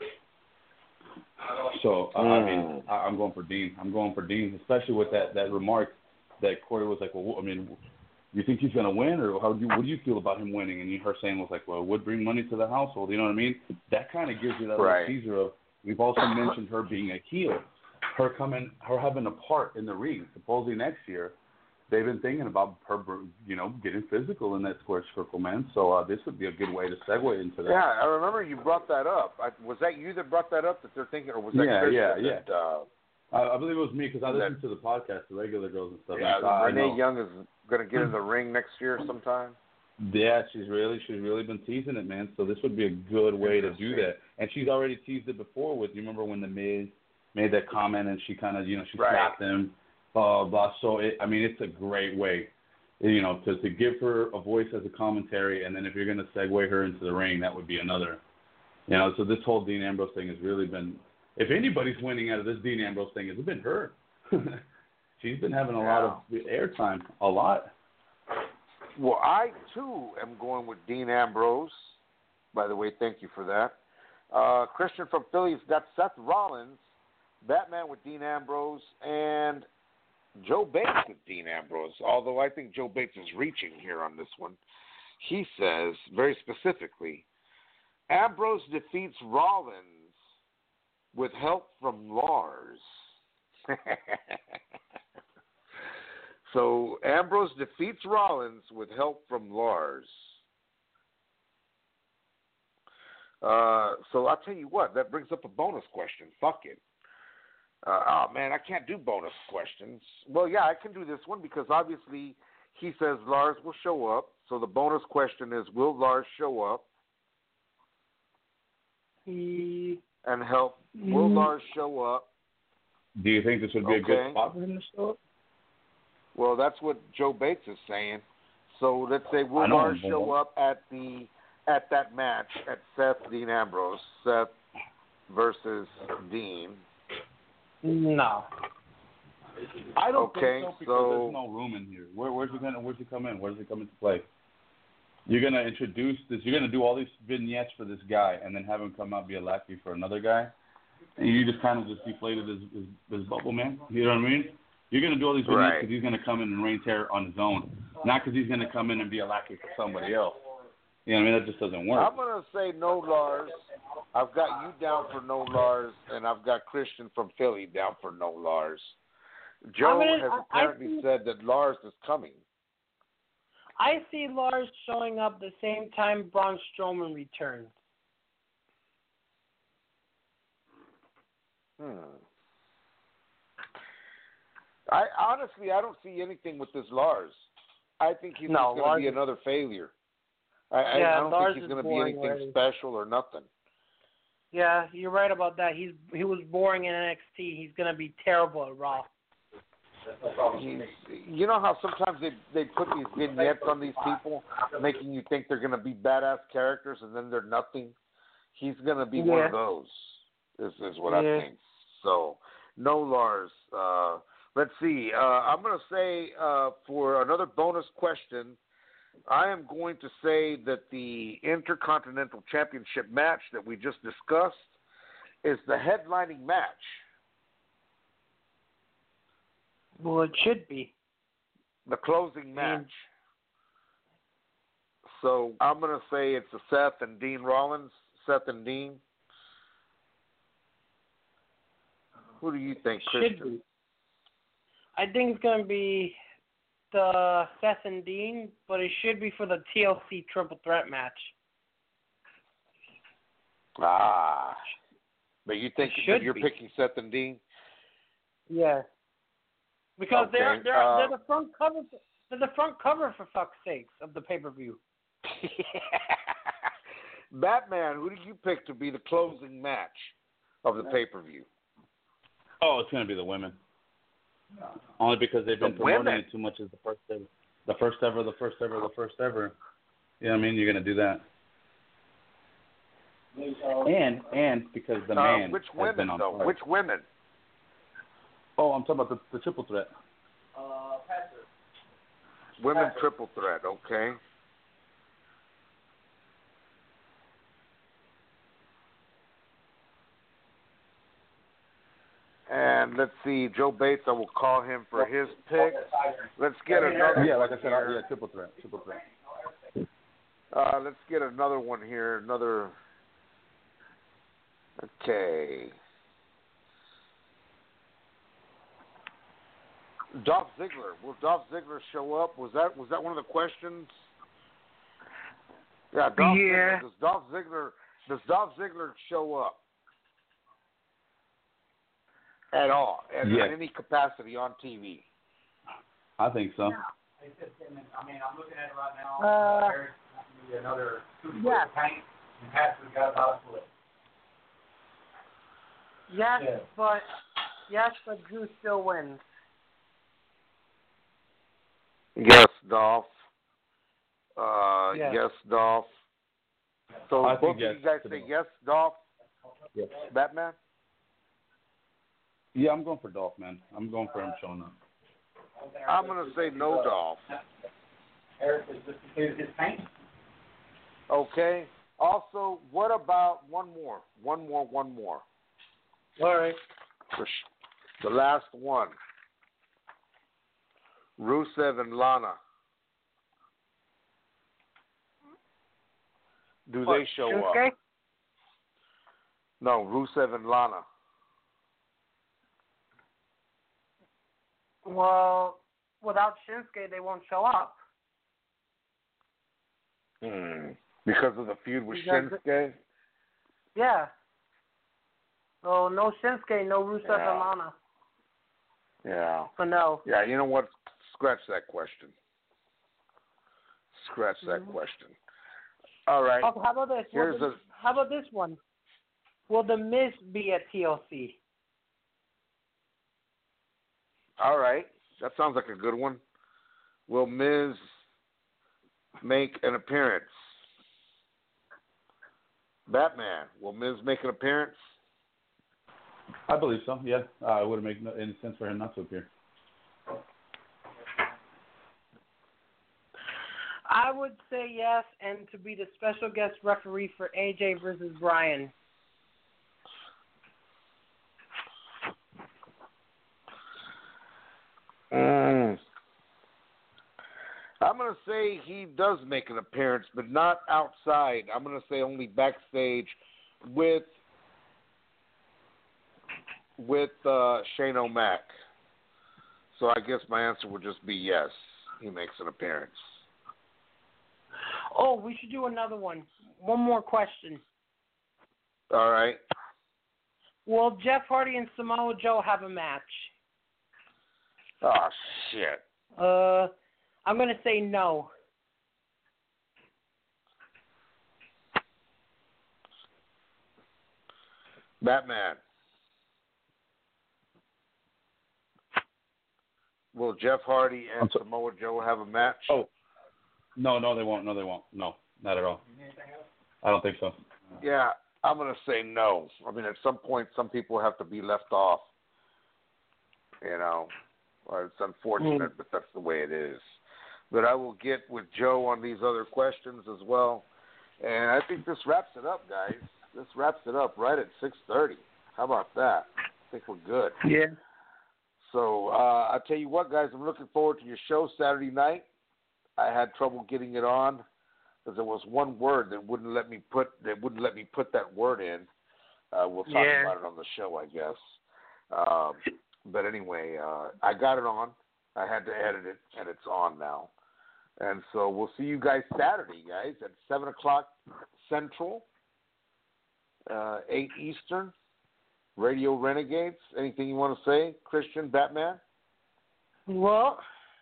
So, I mean, I'm going for Dean. Especially with that remark that Corey was like, well, I mean, you think he's going to win, or what do you feel about him winning? And her saying was like, well, it would bring money to the household. You know what I mean? That kind of gives you that little teaser of, we've also mentioned her being a heel, her having a part in the ring. Supposedly next year, they've been thinking about her, getting physical in that square circle, man. So this would be a good way to segue into that. Yeah, I remember you brought that up. Was that you that brought that up, that they're thinking, or was that Chris? I believe it was me, because I listened to the podcast, the regular girls and stuff. Yeah, Renee Young is going to get in the ring next year sometime. Yeah, she's really been teasing it, man. So this would be a good way to do that. And she's already teased it before with, you remember when The Miz made that comment and she kind of, she slapped him, blah. So, it's a great way, to give her a voice as a commentary, and then if you're going to segue her into the ring, that would be another. So this whole Dean Ambrose thing has really been, if anybody's winning out of this Dean Ambrose thing, it's been her. She's been having a lot of airtime, a lot. Well, I, too, am going with Dean Ambrose. By the way, thank you for that. Christian from Philly's got Seth Rollins, Batman with Dean Ambrose, and Joe Bates with Dean Ambrose, although I think Joe Bates is reaching here on this one. He says, very specifically, Ambrose defeats Rollins with help from Lars. So Ambrose defeats Rollins with help from Lars. So I'll tell you what, that brings up a bonus question. Fuck it. Oh, man, I can't do bonus questions. Well, yeah, I can do this one because obviously he says Lars will show up. So the bonus question is, will Lars show up and help? Will Lars show up? Do you think this would be a good spot for him to show up? Well, that's what Joe Bates is saying. So let's say, will Lars show up at that match at Dean Ambrose, Seth versus Dean? No. I don't think so, because there's no room in here. Where's he come in? Where does he come into play? You're gonna introduce this. You're gonna do all these vignettes for this guy, and then have him come out be a lackey for another guy, and you just kind of deflated his bubble, man. You know what I mean? You're gonna do all these vignettes because he's gonna come in and reign terror on his own, not because he's gonna come in and be a lackey for somebody else. You know what I mean? That just doesn't work. I'm gonna say no Lars. I've got you down for no Lars, and I've got Christian from Philly down for no Lars. Joe has apparently said that Lars is coming. I see Lars showing up the same time Braun Strowman returns. I don't see anything with this Lars. I think he's going to be another failure. I don't think he's going to be anything special or nothing. Yeah, you're right about that. He was boring in NXT. He's going to be terrible at Raw. You know how sometimes they put these vignettes on these people, making you think they're going to be badass characters, and then they're nothing. He's going to be one of those. Is what I think. So, no, Lars. Let's see. I'm going to say for another bonus question, I am going to say that the Intercontinental Championship match that we just discussed is the headlining match. Well, it should be. The closing match. So I'm going to say it's a Seth and Dean Rollins. Seth and Dean. Who do you think, Christian? Should be. I think it's going to be the Seth and Dean, but it should be for the TLC Triple Threat match. But you think that you're picking Seth and Dean? Yeah. Because they're the front cover. They're the front cover, for fuck's sakes, of the pay-per-view. Batman, who do you pick to be the closing match of the pay-per-view? Oh, it's going to be the women. Only because they've been promoting it too much as the first ever. The first ever. You know what I mean? You're going to do that. And because the man which has women, been on though? fire. Which women? Oh, I'm talking about the triple threat. Women triple threat, okay. And let's see, Joe Bates, I will call him for his pick. Let's get another like one I said, here. triple threat. Let's get another one here. Okay. Dolph Ziggler. Will Dolph Ziggler show up? Was that one of the questions? Yeah, Dolph Ziggler. Does Dolph Ziggler show up at all in any capacity on TV? I think so. I mean, I'm looking at it right now. There's another 2-foot tank, and Patrick's got about a foot. Yes, but Drew still wins. Yes, Dolph. Yes, Dolph. So both of you guys say yes, Dolph? Yes. Batman? Yeah, I'm going for Dolph, man. I'm going for him showing up. I'm going to say no, Dolph. Eric has just completed his paint. Okay. Also, what about one more? One more. All right. The last one. Rusev and Lana. Do they show Shinsuke? up? No, Rusev and Lana. Well, without Shinsuke, they won't show up. Because of the feud with Shinsuke? Yeah. So no Shinsuke, no Rusev and Lana. Yeah. So no. Yeah, you know what? Scratch that question. Question. All right. Oh, how about this? How about this one? Will The Miz be at TLC? All right. That sounds like a good one. Will Miz make an appearance? Batman, will Miz make an appearance? I believe so, yeah. It wouldn't make any sense for him not to appear. I would say yes, and to be the special guest referee for AJ versus Bryan. I'm going to say he does make an appearance, but not outside. I'm going to say only backstage with Shane O'Mac. So I guess my answer would just be yes. He makes an appearance. Oh, we should do another one. One more question. All right. Will Jeff Hardy and Samoa Joe have a match? Oh, shit. I'm going to say no. Batman. Will Jeff Hardy and Samoa Joe have a match? Oh, no, they won't. No, not at all. I don't think so. Yeah, I'm going to say no. I mean, at some point, some people have to be left off. You know, it's unfortunate, but that's the way it is. But I will get with Joe on these other questions as well. And I think this wraps it up, guys. This wraps it up right at 6:30. How about that? I think we're good. Yeah. So I'll tell you what, guys, I'm looking forward to your show Saturday night. I had trouble getting it on because there was one word that wouldn't let me put that word in. We'll talk about it on the show, I guess. But anyway, I got it on. I had to edit it, and it's on now. And so we'll see you guys Saturday, guys, at 7 o'clock Central, 8 Eastern. Radio Renegades. Anything you want to say, Christian, Batman? Well,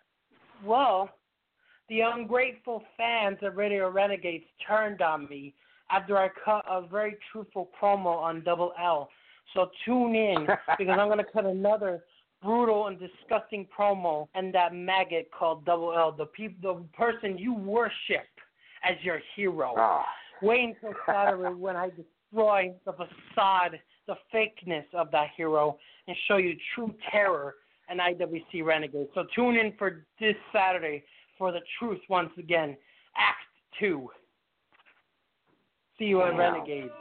the ungrateful fans of Radio Renegades turned on me after I cut a very truthful promo on Double L. So tune in because I'm going to cut another brutal and disgusting promo and that maggot called Double L, the person you worship as your hero. Wait until Saturday when I destroy the facade, the fakeness of that hero, and show you true terror in IWC Renegade. So tune in for this Saturday for the truth once again. Act 2. See you at Renegade.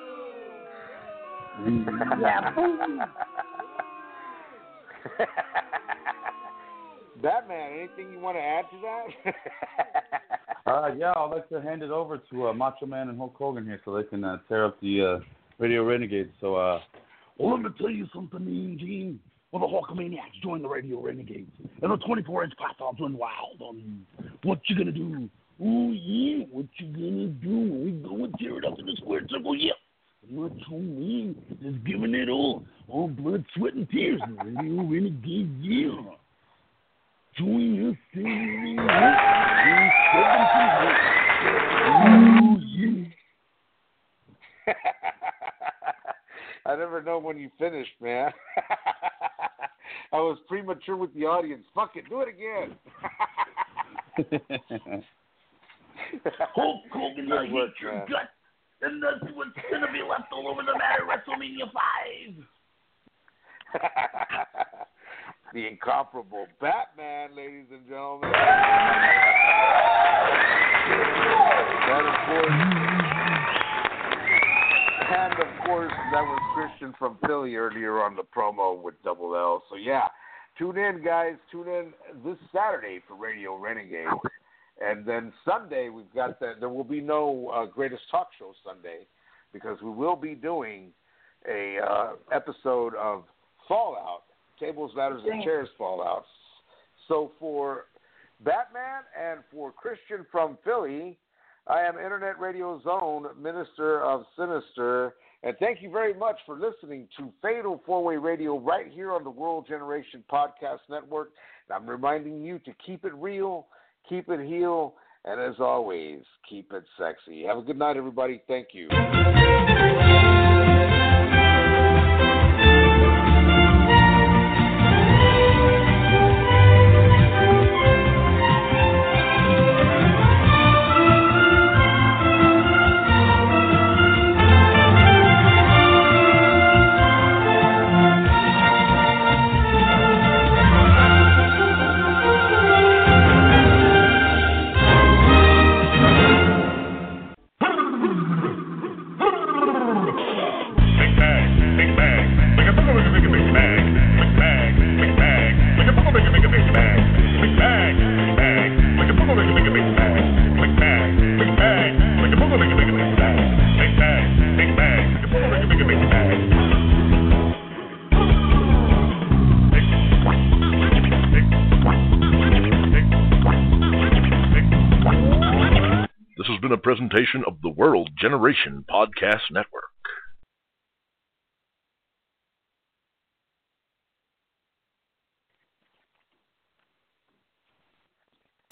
Batman, anything you want to add to that? Yeah, I'd like to hand it over to Macho Man and Hulk Hogan here so they can tear up the Radio Renegades. So, well, let me tell you something, Mean Gene. Well, the Hulkamaniacs joined the Radio Renegades, and the 24-inch platforms went wild on you. What you gonna do? Oh, yeah, what you gonna do when we go and tear it up in the square circle? Yeah. Macho Man is giving it all blood, sweat, and tears. The Radio Renegades, yeah. Join us in I never know when you finished, man. I was premature with the audience. Fuck it, do it again. Hulk Hogan, I hate your gut, and that's what's gonna be left all over the mat at WrestleMania 5. The incomparable Batman, ladies and gentlemen. And of course, that was Christian from Philly earlier on the promo with Double L. So yeah, tune in, guys. Tune in this Saturday for Radio Renegade. And then Sunday, we've got there will be no Greatest Talk Show Sunday because we will be doing a episode of Fallout, Tables, Ladders, and Chairs Fallout. So for Batman and for Christian from Philly, I am Internet Radio Zone, Minister of Sinister, and thank you very much for listening to Fatal 4-Way Radio right here on the World Generation Podcast Network. And I'm reminding you to keep it real, keep it heel, and as always, keep it sexy. Have a good night, everybody. Thank you. Presentation of the World Generation Podcast Network.